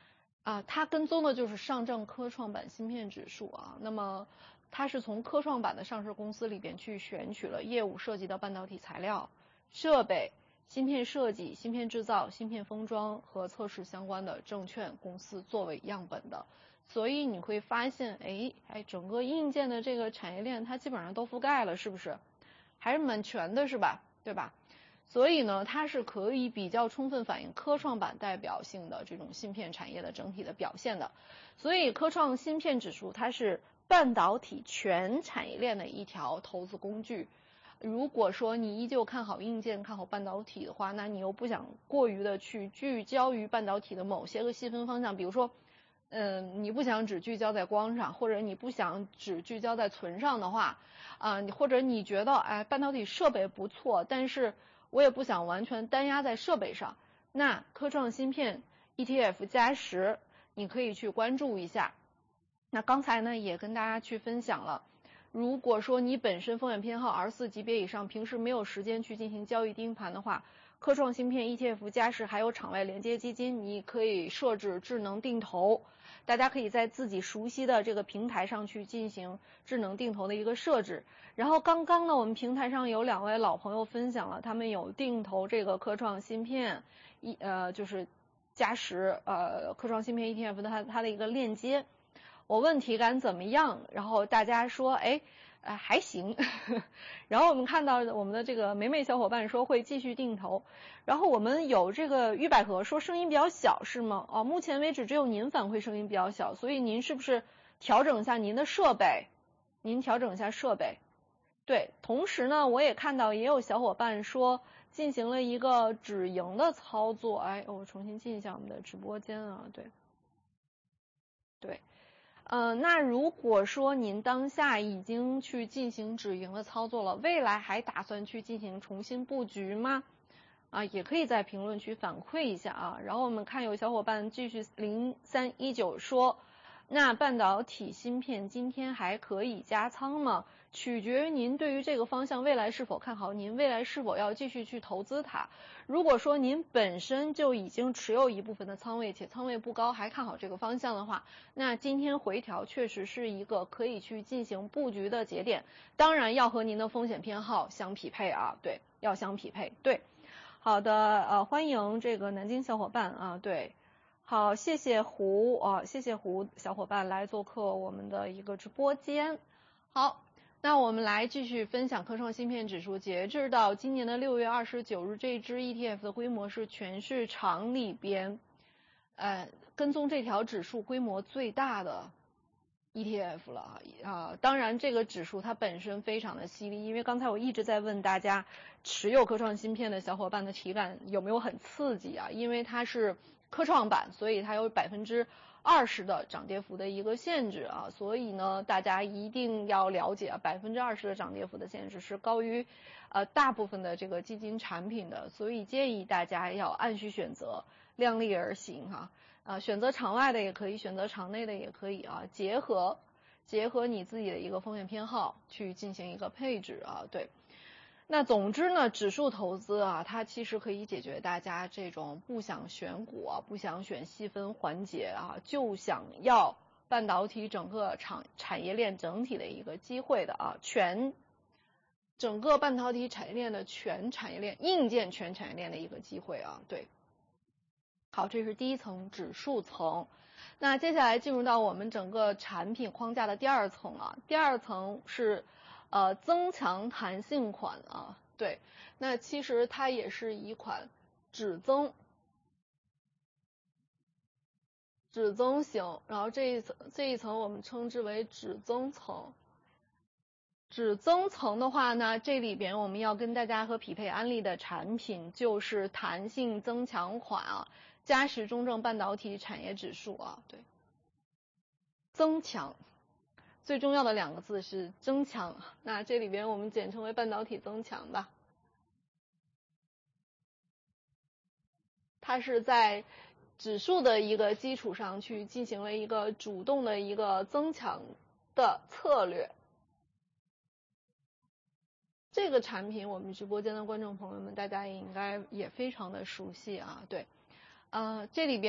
啊，它跟踪的就是上证科创板芯片指数啊。那么它是从科创板的上市公司里边去选取了业务涉及到半导体材料、设备、芯片设计、芯片制造、芯片封装和测试相关的证券公司作为样本的。所以你会发现，哎哎，整个硬件的这个产业链它基本上都覆盖了，是不是？还是蛮全的，是吧？对吧？所以呢，它是可以比较充分反映科创板代表性的这种芯片产业的整体的表现的。所以科创芯片指数它是半导体全产业链的一条投资工具。如果说你依旧看好硬件、看好半导体的话，那你又不想过于的去聚焦于半导体的某些个细分方向，比如说，嗯，你不想只聚焦在光上，或者你不想只聚焦在存上的话，啊、呃，或者你觉得哎半导体设备不错，但是我也不想完全单压在设备上，那科创芯片 E T F 加十你可以去关注一下。那刚才呢也跟大家去分享了，如果说你本身风险偏好 R 四 级别以上，平时没有时间去进行交易盯盘的话，科创芯片 E T F 加十还有场外连接基金，你可以设置智能定投，大家可以在自己熟悉的这个平台上去进行智能定投的一个设置。然后刚刚呢，我们平台上有两位老朋友分享了，他们有定投这个科创芯片一呃就是加十呃科创芯片 E T F 的它它的一个链接。我问体感怎么样？然后大家说，哎，呃还行。然后我们看到我们的这个美美小伙伴说会继续定投。然后我们有这个玉百合说声音比较小是吗？哦，目前为止只有您反馈声音比较小，所以您是不是调整一下您的设备？您调整一下设备。对，同时呢，我也看到也有小伙伴说进行了一个止盈的操作。哎，我重新进一下我们的直播间啊，对，对。呃，那如果说您当下已经去进行止盈的操作了，未来还打算去进行重新布局吗？啊，也可以在评论区反馈一下啊。然后我们看有小伙伴继续零三一九说，那半导体芯片今天还可以加仓吗？取决于您对于这个方向未来是否看好，您未来是否要继续去投资它。如果说您本身就已经持有一部分的仓位，且仓位不高，还看好这个方向的话，那今天回调确实是一个可以去进行布局的节点，当然要和您的风险偏好相匹配啊，对，要相匹配，对。好的，呃，欢迎这个南京小伙伴啊，对。好，谢谢胡啊，谢谢胡小伙伴来做客我们的一个直播间。好，那我们来继续分享科创芯片指数，截至到今年的六月二十九日，这支 E T F 的规模是全市场里边，呃，跟踪这条指数规模最大的 E T F 了啊、呃。当然，这个指数它本身非常的犀利，因为刚才我一直在问大家，持有科创芯片的小伙伴的体感有没有很刺激啊？因为它是科创板，所以它有百分之二十的涨跌幅的一个限制啊，所以呢，大家一定要了解啊，百分之二十的涨跌幅的限制是高于呃大部分的这个基金产品的，所以建议大家要按需选择，量力而行哈、啊，啊，选择场外的也可以，选择场内的也可以啊，结合结合你自己的一个风险偏好去进行一个配置啊，对。那总之呢，指数投资啊，它其实可以解决大家这种不想选股啊，不想选细分环节啊，就想要半导体整个产产业链整体的一个机会的啊，全整个半导体产业链的全产业链硬件全产业链的一个机会啊，对。好，这是第一层指数层。那接下来进入到我们整个产品框架的第二层啊，第二层是呃，增强弹性款啊，对，那其实它也是一款止增，止增型，然后这一层这一层我们称之为止增层。止增层的话呢，这里边我们要跟大家和匹配安利的产品就是弹性增强款啊，嘉实中证半导体产业指数啊，对，增强。最重要的两个字是增强，那这里边我们简称为半导体增强吧。它是在指数的一个基础上去进行了一个主动的一个增强的策略。这个产品我们直播间的观众朋友们大家也应该也非常的熟悉啊，对，呃，这里边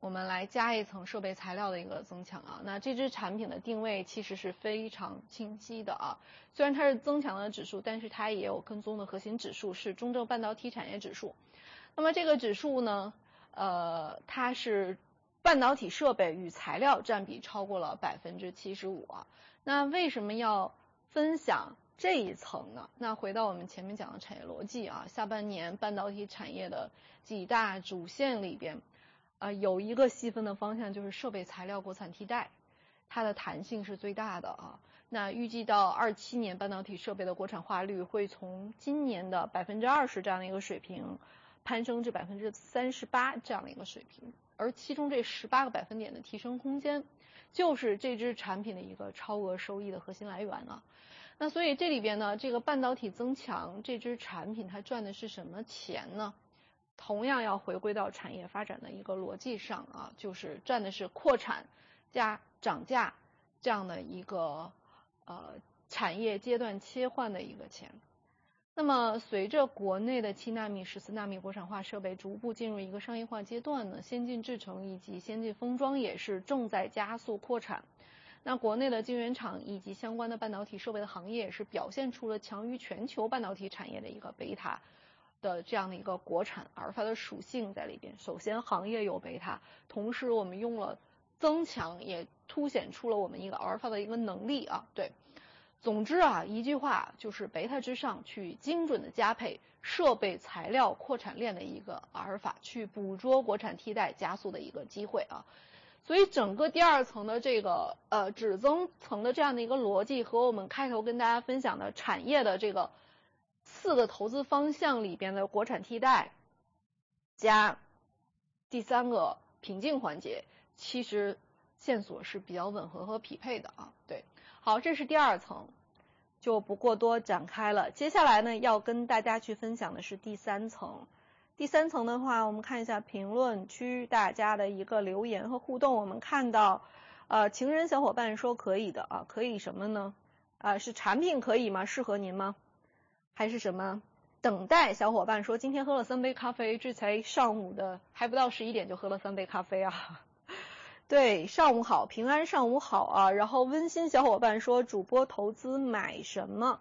我们来加一层设备材料的一个增强啊。那这支产品的定位其实是非常清晰的啊，虽然它是增强的指数，但是它也有跟踪的核心指数是中证半导体产业指数。那么这个指数呢，呃，它是半导体设备与材料占比超过了百分之七十五啊。那为什么要分享这一层呢？那回到我们前面讲的产业逻辑啊，下半年半导体产业的几大主线里边，呃，有一个细分的方向就是设备材料国产替代，它的弹性是最大的啊。那预计到二七年，半导体设备的国产化率会从今年的百分之二十这样的一个水平，攀升至百分之三十八这样的一个水平，而其中这十八个百分点的提升空间，就是这支产品的一个超额收益的核心来源啊。那所以这里边呢，这个半导体增强这支产品它赚的是什么钱呢？同样要回归到产业发展的一个逻辑上啊，就是赚的是扩产加涨价这样的一个呃产业阶段切换的一个钱。那么随着国内的七纳米、十四纳米国产化设备逐步进入一个商业化阶段呢，先进制程以及先进封装也是正在加速扩产。那国内的晶圆厂以及相关的半导体设备的行业也是表现出了强于全球半导体产业的一个贝塔的这样的一个国产阿尔法的属性在里边。首先行业有贝塔，同时我们用了增强，也凸显出了我们一个阿尔法的一个能力啊。对，总之啊，一句话就是贝塔之上去精准的加配设备材料扩产链的一个阿尔法，去捕捉国产替代加速的一个机会啊。所以整个第二层的这个呃指增层的这样的一个逻辑，和我们开头跟大家分享的产业的这个四个投资方向里边的国产替代加第三个瓶颈环节，其实线索是比较吻合和匹配的啊。对，好，这是第二层，就不过多展开了。接下来呢，要跟大家去分享的是第三层。第三层的话，我们看一下评论区大家的一个留言和互动。我们看到，呃，情人小伙伴说可以的啊，可以什么呢？啊、呃，是产品可以吗？适合您吗？还是什么？等待小伙伴说今天喝了三杯咖啡，这才上午的，还不到十一点就喝了三杯咖啡啊。对，上午好，平安上午好啊。然后温馨小伙伴说主播投资买什么？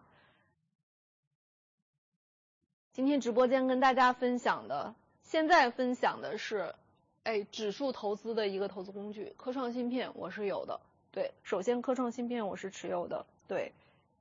今天直播间跟大家分享的，现在分享的是，哎，指数投资的一个投资工具，科创芯片我是有的，对，首先科创芯片我是持有的，对。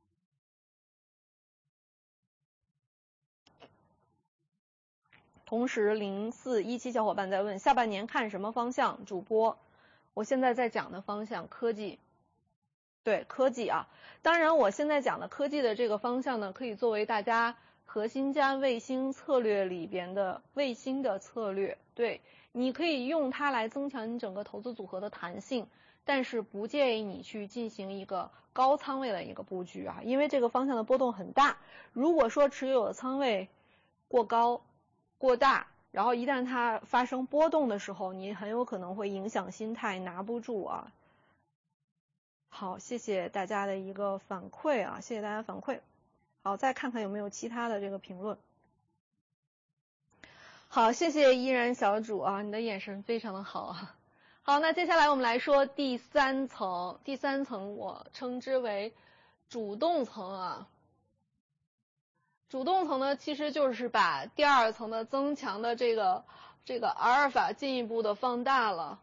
同时零四一七小伙伴在问下半年看什么方向？主播，我现在在讲的方向科技，对，科技啊，当然我现在讲的科技的这个方向呢，可以作为大家核心加卫星策略里边的卫星的策略，对，你可以用它来增强你整个投资组合的弹性，但是不建议你去进行一个高仓位的一个布局啊，因为这个方向的波动很大。如果说持有的仓位过高过大，然后一旦它发生波动的时候，你很有可能会影响心态，拿不住啊。好，谢谢大家的一个反馈啊，谢谢大家反馈。好，再看看有没有其他的这个评论。好，谢谢依然小主啊，你的眼神非常的好啊。好，那接下来我们来说第三层，第三层我称之为主动层啊。主动层呢，其实就是把第二层的增强的这个这个阿尔法进一步的放大了。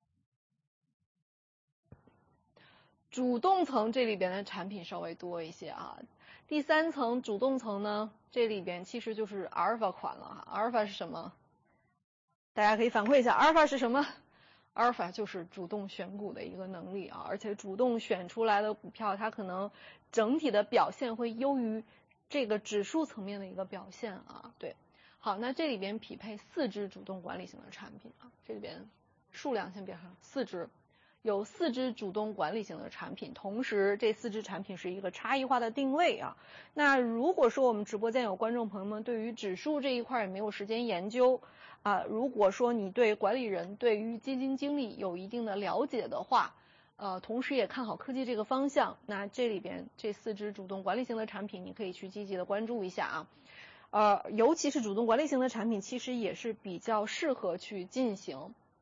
主动层这里边的产品稍微多一些啊。第三层主动层呢，这里边其实就是阿尔法款了啊。阿尔法是什么？大家可以反馈一下，阿尔法是什么？阿尔法就是主动选股的一个能力啊，而且主动选出来的股票，它可能整体的表现会优于这个指数层面的一个表现啊。对，好，那这里边匹配四支主动管理型的产品啊，这里边数量先别看，四支。有四支主动管理型的产品，同时这四支产品是一个差异化的定位啊。那如果说我们直播间有观众朋友们对于指数这一块也没有时间研究啊，如果说你对管理人对于基金经理有一定的了解的话，呃，同时也看好科技这个方向，那这里边这四支主动管理型的产品你可以去积极的关注一下啊。呃，尤其是主动管理型的产品，其实也是比较适合去进行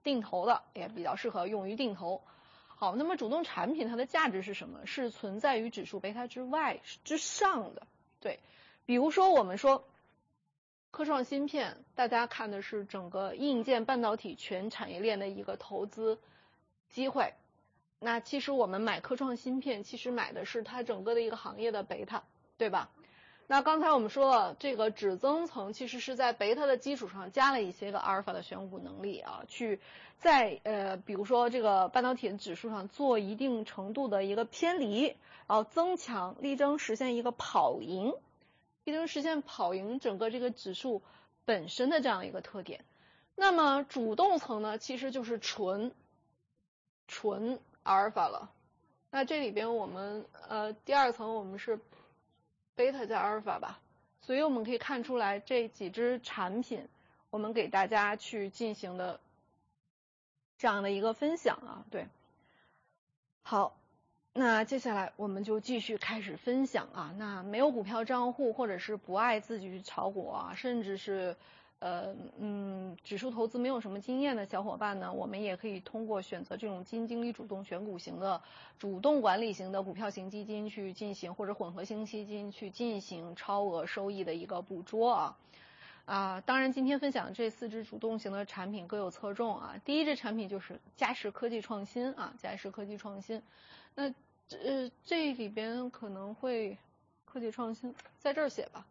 定投的，也比较适合用于定投。好，那么主动产品它的价值是什么？是存在于指数贝塔之外之上的。对，比如说我们说科创芯片，大家看的是整个硬件半导体全产业链的一个投资机会。那其实我们买科创芯片，其实买的是它整个的一个行业的贝塔，对吧？那刚才我们说了，这个指增层其实是在贝塔的基础上加了一些个阿尔法的选股能力啊，去在呃比如说这个半导体的指数上做一定程度的一个偏离，然后增强，力争实现一个跑赢，力争实现跑赢整个这个指数本身的这样一个特点。那么主动层呢，其实就是纯纯阿尔法了。那这里边我们呃第二层我们是贝塔加阿尔法吧，所以我们可以看出来这几只产品我们给大家去进行的这样的一个分享啊。对，好，那接下来我们就继续开始分享啊。那没有股票账户或者是不爱自己去炒股啊，甚至是呃嗯指数投资没有什么经验的小伙伴呢，我们也可以通过选择这种基金经理主动选股型的主动管理型的股票型基金去进行，或者混合型基金去进行超额收益的一个捕捉啊。啊，当然今天分享这四只主动型的产品各有侧重啊。第一只产品就是嘉实科技创新啊，嘉实科技创新。那呃这里边可能会科技创新在这儿写吧。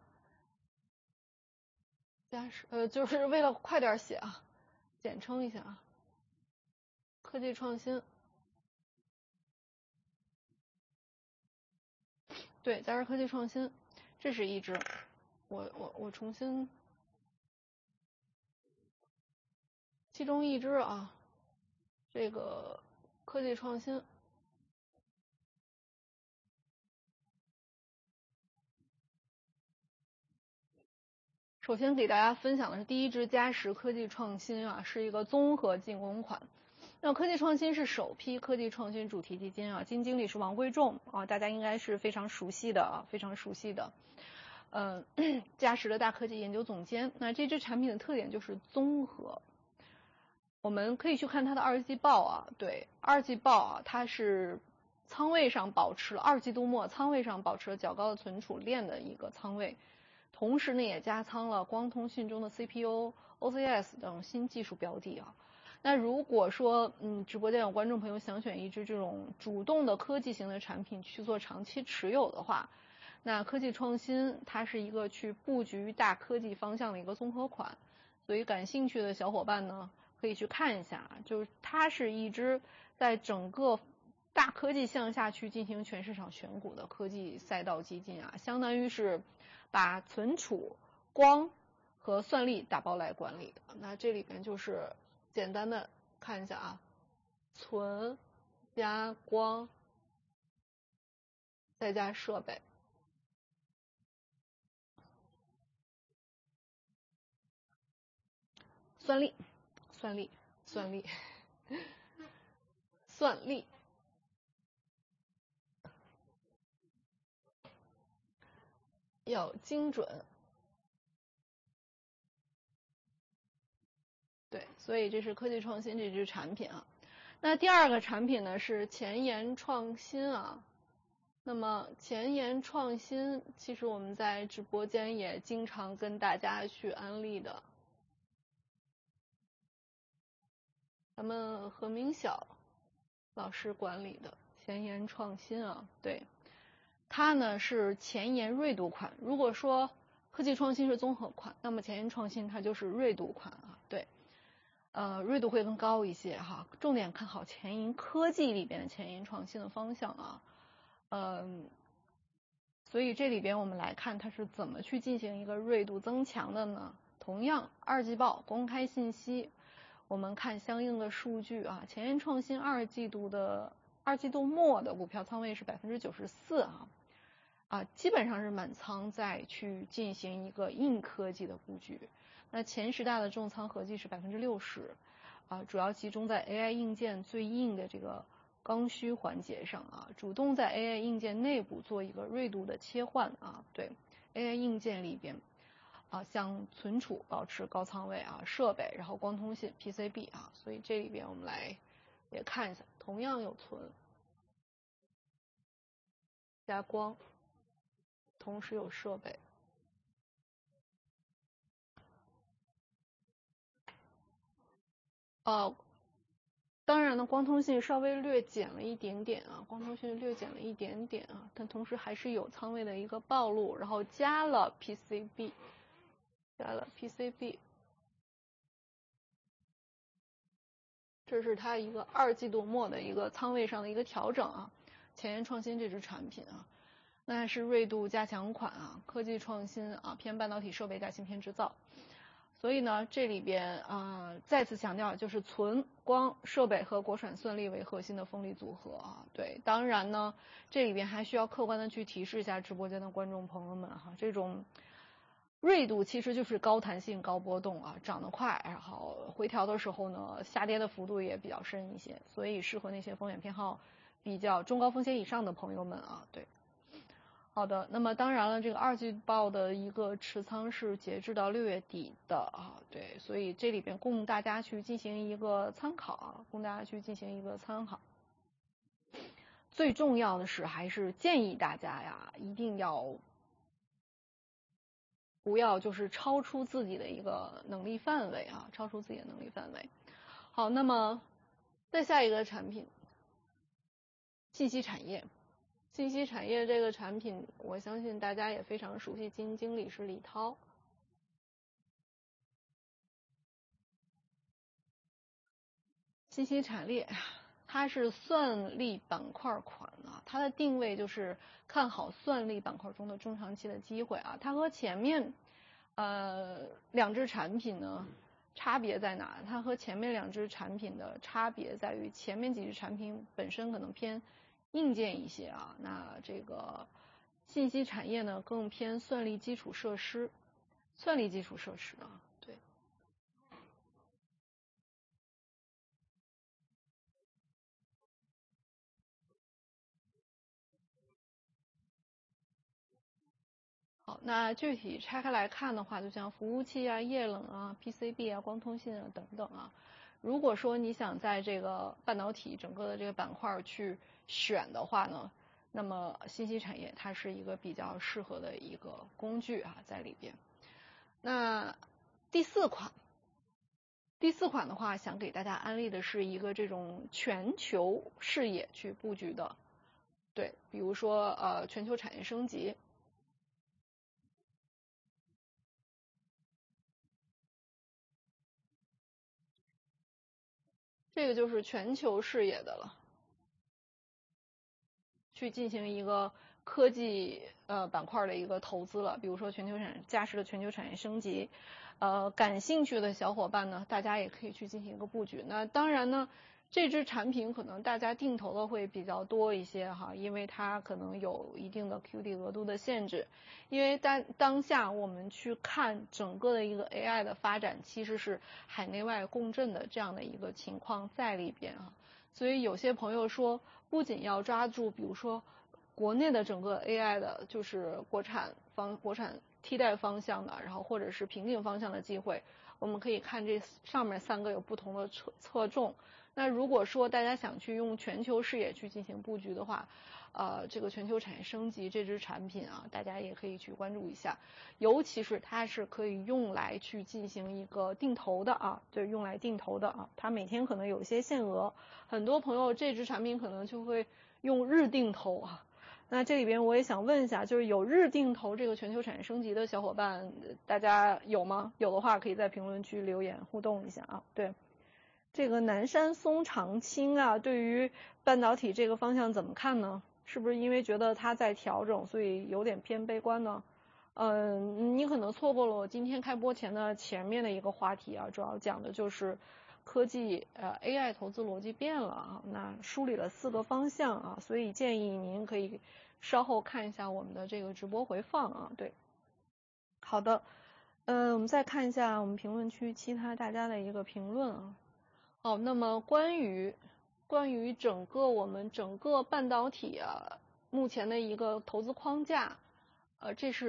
嘉实呃就是为了快点写啊，简称一下啊。科技创新。对，嘉实科技创新，这是一只。我我我重新。其中一只啊，这个科技创新，首先给大家分享的是第一只嘉实科技创新啊，是一个综合进攻款。那科技创新是首批科技创新主题基金啊，基金经理是王贵重啊，大家应该是非常熟悉的啊，非常熟悉的。嗯、呃，嘉实的大科技研究总监。那这支产品的特点就是综合。我们可以去看它的二季报啊，对，二季报啊，它是仓位上保持了二季度末仓位上保持了较高的存储链的一个仓位，同时呢也加仓了光通讯中的 C P U、O C S 等新技术标的啊。那如果说嗯直播间有观众朋友想选一支这种主动的科技型的产品去做长期持有的话，那科技创新它是一个去布局大科技方向的一个综合款，所以感兴趣的小伙伴呢可以去看一下，就是它是一支在整个大科技向下去进行全市场选股的科技赛道基金啊，相当于是把存储、光和算力打包来管理的。那这里边就是简单的看一下啊，存加光再加设备。算力。算力，算力，算力，要精准。对，所以这是科技创新这支产品啊。那第二个产品呢是前沿创新啊。那么前沿创新，其实我们在直播间也经常跟大家去安利的。咱们何明晓老师管理的前沿创新啊，对，它呢是前沿锐度款。如果说科技创新是综合款，那么前沿创新它就是锐度款啊，对，呃，锐度会更高一些哈。重点看好前沿科技里边的前沿创新的方向啊，嗯，所以这里边我们来看它是怎么去进行一个锐度增强的呢？同样，二季报公开信息。我们看相应的数据啊，前沿创新二季度的二季度末的股票仓位是百分之九十四啊，啊，基本上是满仓再去进行一个硬科技的布局。那前十大的重仓合计是百分之六十，啊，主要集中在 A I 硬件最硬的这个刚需环节上啊，主动在 A I 硬件内部做一个锐度的切换啊，对 A I 硬件里边。 啊，像存储保持高仓位啊，设备，然后光通信 P C B 啊，所以这里边我们来也看一下，同样有存加光，同时有设备。哦、啊，当然呢，光通信稍微略减了一点点啊，光通信略减了一点点啊，但同时还是有仓位的一个暴露，然后加了 P C B， 加了 P C B， 这是它一个二季度末的一个仓位上的一个调整啊。前沿创新这支产品啊，那是锐度加强款啊，科技创新啊，偏半导体设备加芯片制造。所以呢，这里边啊、呃、再次强调，就是存光设备和国产算力为核心的锋利组合啊。对，当然呢，这里边还需要客观的去提示一下直播间的观众朋友们哈，这种锐度其实就是高弹性、高波动啊，涨得快，然后回调的时候呢，下跌的幅度也比较深一些，所以适合那些风险偏好比较中高风险以上的朋友们啊。对。好的，那么当然了，这个二季报的一个持仓是截至到六月底的啊，对，所以这里边供大家去进行一个参考啊，供大家去进行一个参考。最重要的是，还是建议大家呀，一定要不要就是超出自己的一个能力范围啊，超出自己的能力范围。好，那么再下一个产品，信息产业。信息产业这个产品，我相信大家也非常熟悉，基金经理是李涛。信息产业，它是算力板块款啊，它的定位就是看好算力板块中的中长期的机会啊。它和前面呃两只产品呢差别在哪？它和前面两只产品的差别在于，前面几只产品本身可能偏硬件一些啊，那这个信息产业呢更偏算力基础设施，算力基础设施啊，对。好，那具体拆开来看的话，就像服务器啊、液冷啊、P C B 啊、光通信啊等等啊。如果说你想在这个半导体整个的这个板块去选的话呢，那么信息产业它是一个比较适合的一个工具啊，在里边。那第四款，第四款的话，想给大家安利的是一个这种全球视野去布局的，对，比如说呃全球产业升级。这个就是全球视野的了，去进行一个科技呃板块的一个投资了，比如说全球产价值的全球产业升级，呃，感兴趣的小伙伴呢，大家也可以去进行一个布局。那当然呢，这支产品可能大家定投的会比较多一些哈，因为它可能有一定的 Q D 额度的限制。因为当当下我们去看整个的一个 A I 的发展，其实是海内外共振的这样的一个情况在里边啊。所以有些朋友说，不仅要抓住，比如说国内的整个 A I 的，就是国产方国产替代方向的，然后或者是瓶颈方向的机会，我们可以看这上面三个有不同的侧侧重。那如果说大家想去用全球视野去进行布局的话，呃，这个全球产业升级这支产品啊，大家也可以去关注一下，尤其是它是可以用来去进行一个定投的啊，对，用来定投的啊，它每天可能有一些限额，很多朋友这支产品可能就会用日定投啊。那这里边我也想问一下，就是有日定投这个全球产业升级的小伙伴，大家有吗？有的话可以在评论区留言互动一下啊。对，这个南山松长青啊，对于半导体这个方向怎么看呢？是不是因为觉得它在调整，所以有点偏悲观呢？嗯，你可能错过了我今天开播前的前面的一个话题啊，主要讲的就是科技呃 A I 投资逻辑变了啊，那梳理了四个方向啊，所以建议您可以稍后看一下我们的这个直播回放啊。对，好的，嗯，我们再看一下我们评论区其他大家的一个评论啊。好，那么关于关于整个我们整个半导体啊目前的一个投资框架，呃，这是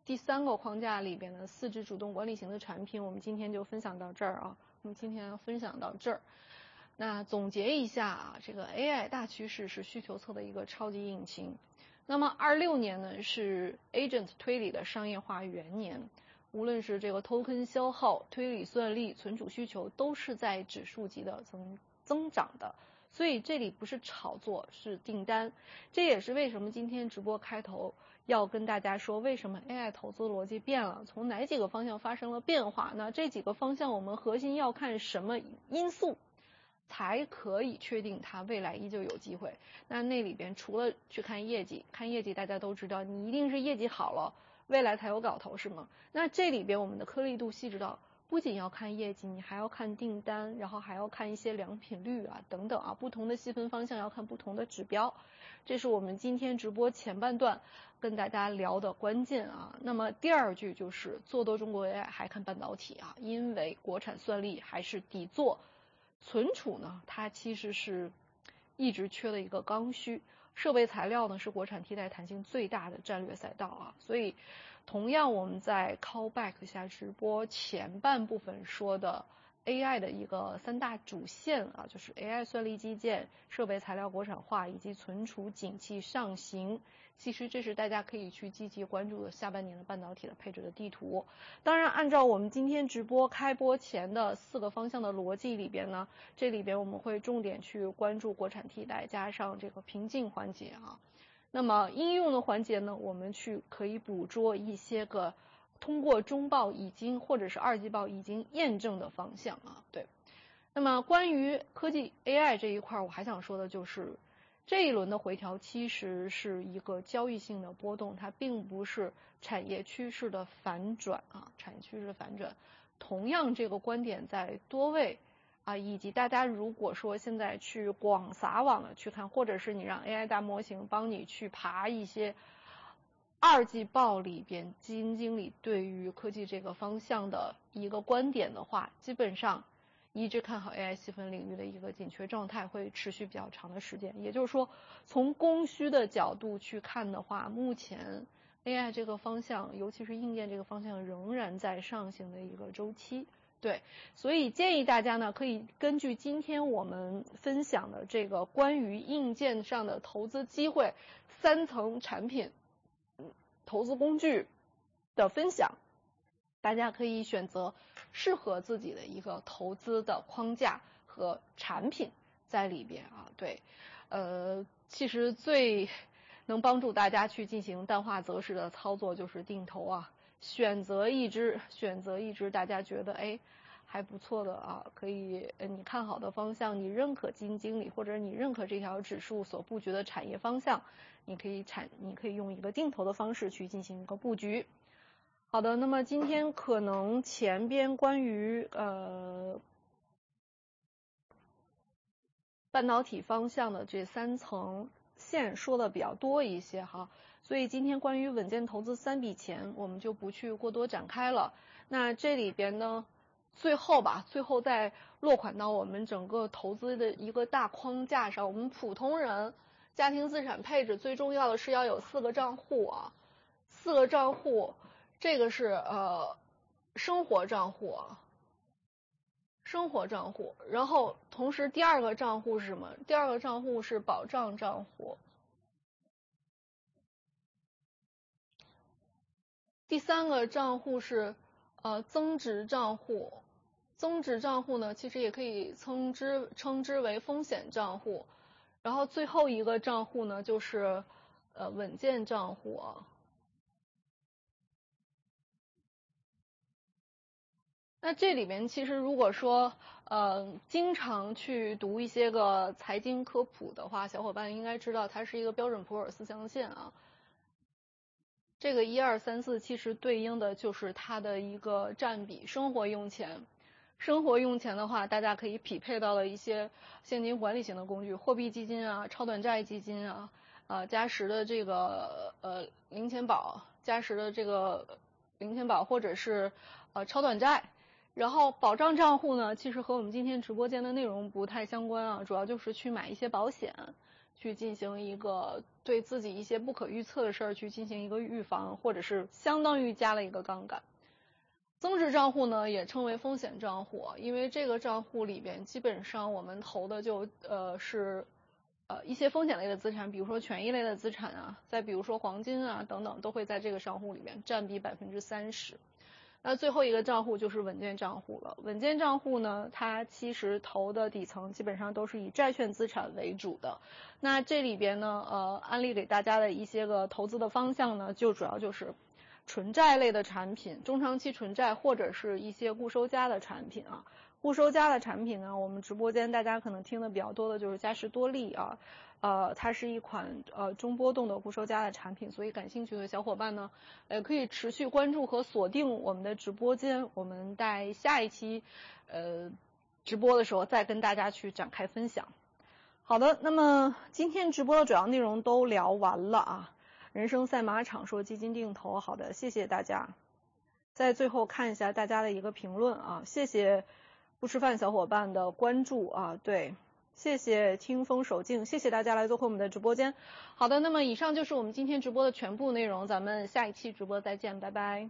第三个框架里边的四只主动管理型的产品，我们今天就分享到这儿啊。我们今天分享到这儿。那总结一下啊，这个 A I 大趋势是需求侧的一个超级引擎。那么二六年呢是 Agent 推理的商业化元年，无论是这个 token 消耗、推理算力、存储需求都是在指数级的增增长的。所以这里不是炒作，是订单。这也是为什么今天直播开头要跟大家说，为什么 A I 投资逻辑变了，从哪几个方向发生了变化。那这几个方向我们核心要看什么因素才可以确定它未来依旧有机会。那那里边除了去看业绩，看业绩大家都知道，你一定是业绩好了，未来才有搞头，是吗？那这里边我们的颗粒度细致到不仅要看业绩，你还要看订单，然后还要看一些良品率啊等等啊，不同的细分方向要看不同的指标。这是我们今天直播前半段跟大家聊的关键啊。那么第二句就是做多中国 A I 还看半导体啊，因为国产算力还是底座，存储呢它其实是一直缺的一个刚需，设备材料呢是国产替代弹性最大的战略赛道啊。所以同样我们在 callback 下直播前半部分说的 A I 的一个三大主线啊，就是 A I 算力基建、设备材料国产化以及存储景气上行。其实这是大家可以去积极关注的下半年的半导体的配置的地图。当然按照我们今天直播开播前的四个方向的逻辑里边呢，这里边我们会重点去关注国产替代加上这个瓶颈环节啊。那么应用的环节呢，我们去可以捕捉一些个通过中报已经或者是二季报已经验证的方向啊。对，那么关于科技 A I 这一块，我还想说的就是这一轮的回调其实是一个交易性的波动，它并不是产业趋势的反转啊，产业趋势的反转。同样这个观点在多位啊，以及大家如果说现在去广撒网的去看，或者是你让 A I 大模型帮你去爬一些二季报里边基金经理对于科技这个方向的一个观点的话，基本上一直看好 A I 细分领域的一个紧缺状态会持续比较长的时间。也就是说从供需的角度去看的话，目前 A I 这个方向尤其是硬件这个方向仍然在上行的一个周期。对，所以建议大家呢可以根据今天我们分享的这个关于硬件上的投资机会三层产品投资工具的分享，大家可以选择适合自己的一个投资的框架和产品在里边啊。对，呃，其实最能帮助大家去进行淡化择时的操作就是定投啊，选择一只选择一只大家觉得哎还不错的啊，可以呃你看好的方向，你认可基金经理或者你认可这条指数所布局的产业方向，你可以产你可以用一个定投的方式去进行一个布局。好的，那么今天可能前边关于呃半导体方向的这三层线说的比较多一些哈，所以今天关于稳健投资三笔钱我们就不去过多展开了。那这里边呢最后吧，最后再落款到我们整个投资的一个大框架上。我们普通人家庭资产配置最重要的是要有四个账户啊，四个账户，这个是呃生活账户啊，生活账户。然后同时第二个账户是什么？第二个账户是保障账户。第三个账户是呃增值账户。增值账户呢，其实也可以称之称之为风险账户。然后最后一个账户呢，就是呃稳健账户啊。那这里面其实如果说呃经常去读一些个财经科普的话，小伙伴应该知道它是一个标准普尔四象限啊。这个一二三四其实对应的就是它的一个占比，生活用钱。生活用钱的话，大家可以匹配到了一些现金管理型的工具，货币基金啊、超短债基金啊、呃嘉实的这个呃零钱宝、嘉实的这个零钱宝或者是呃超短债。然后保障账户呢，其实和我们今天直播间的内容不太相关啊，主要就是去买一些保险， 去进行一个对自己一些不可预测的事儿去进行一个预防，或者是相当于加了一个杠杆。增值账户呢也称为风险账户，因为这个账户里边基本上我们投的就呃是呃一些风险类的资产，比如说权益类的资产啊，再比如说黄金啊等等，都会在这个账户里面占比百分之三十。那最后一个账户就是稳健账户了。稳健账户呢，它其实投的底层基本上都是以债券资产为主的。那这里边呢，呃，安利给大家的一些个投资的方向呢，就主要就是纯债类的产品、中长期纯债或者是一些固收加的产品啊。固收加的产品呢，我们直播间大家可能听的比较多的就是嘉实多利啊。呃，它是一款呃中波动的固收加的产品，所以感兴趣的小伙伴呢，呃，可以持续关注和锁定我们的直播间，我们在下一期呃直播的时候再跟大家去展开分享。好的，那么今天直播的主要内容都聊完了啊。人生赛马场说基金定投，好的，谢谢大家。在最后看一下大家的一个评论啊，谢谢不吃饭小伙伴的关注啊，对。谢谢听风守静，谢谢大家来做客我们的直播间。好的，那么以上就是我们今天直播的全部内容，咱们下一期直播再见，拜拜。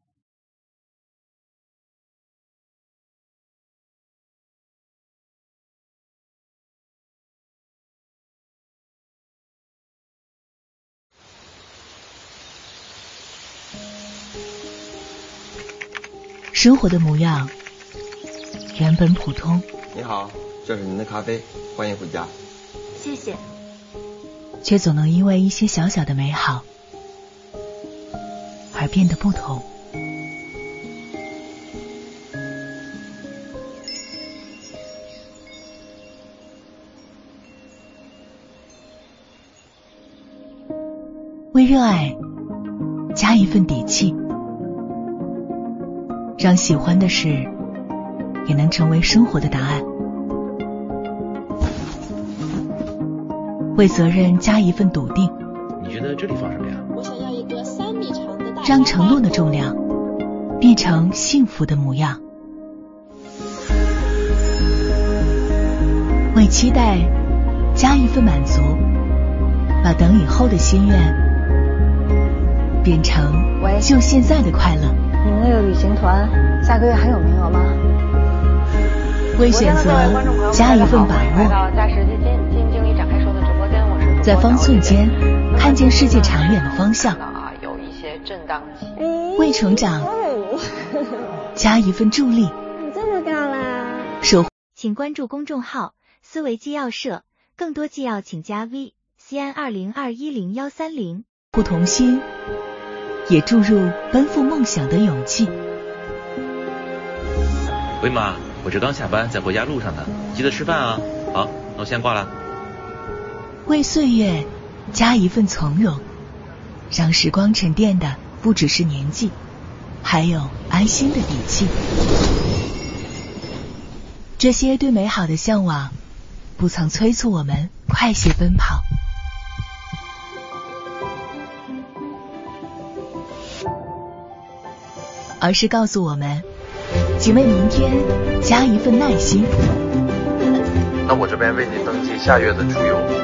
生活的模样原本普通。 你好，这是您的咖啡，欢迎回家。 谢谢。 却总能因为一些小小的美好而变得不同。为热爱加一份底气，让喜欢的事也能成为生活的答案。为责任加一份笃定， 你觉得这里放什么呀？ 我想要一个三米长的大。 让承诺的重量变成幸福的模样。为期待加一份满足，把等以后的心愿变成就现在的快乐。 你们那个旅行团下个月还有名额吗？ 为选择加一份把握， 嘉实基金基金经理展开说的直播间，我是在方寸间看见世界长远的方向。 啊，有一些震荡期。 为成长加一份助力。 你这么高啦！ 守护。 请关注公众号思维纪要社，更多纪要请加 V C N 二零二一零幺三零。 不同心，也注入奔赴梦想的勇气。 喂妈，我这刚下班，在回家路上呢，记得吃饭啊。好，那我先挂了。 为岁月加一份从容，让时光沉淀的不只是年纪，还有安心的底气。这些对美好的向往，不曾催促我们快些奔跑，而是告诉我们，请为明天加一份耐心。 那我这边为您登记下月的出游。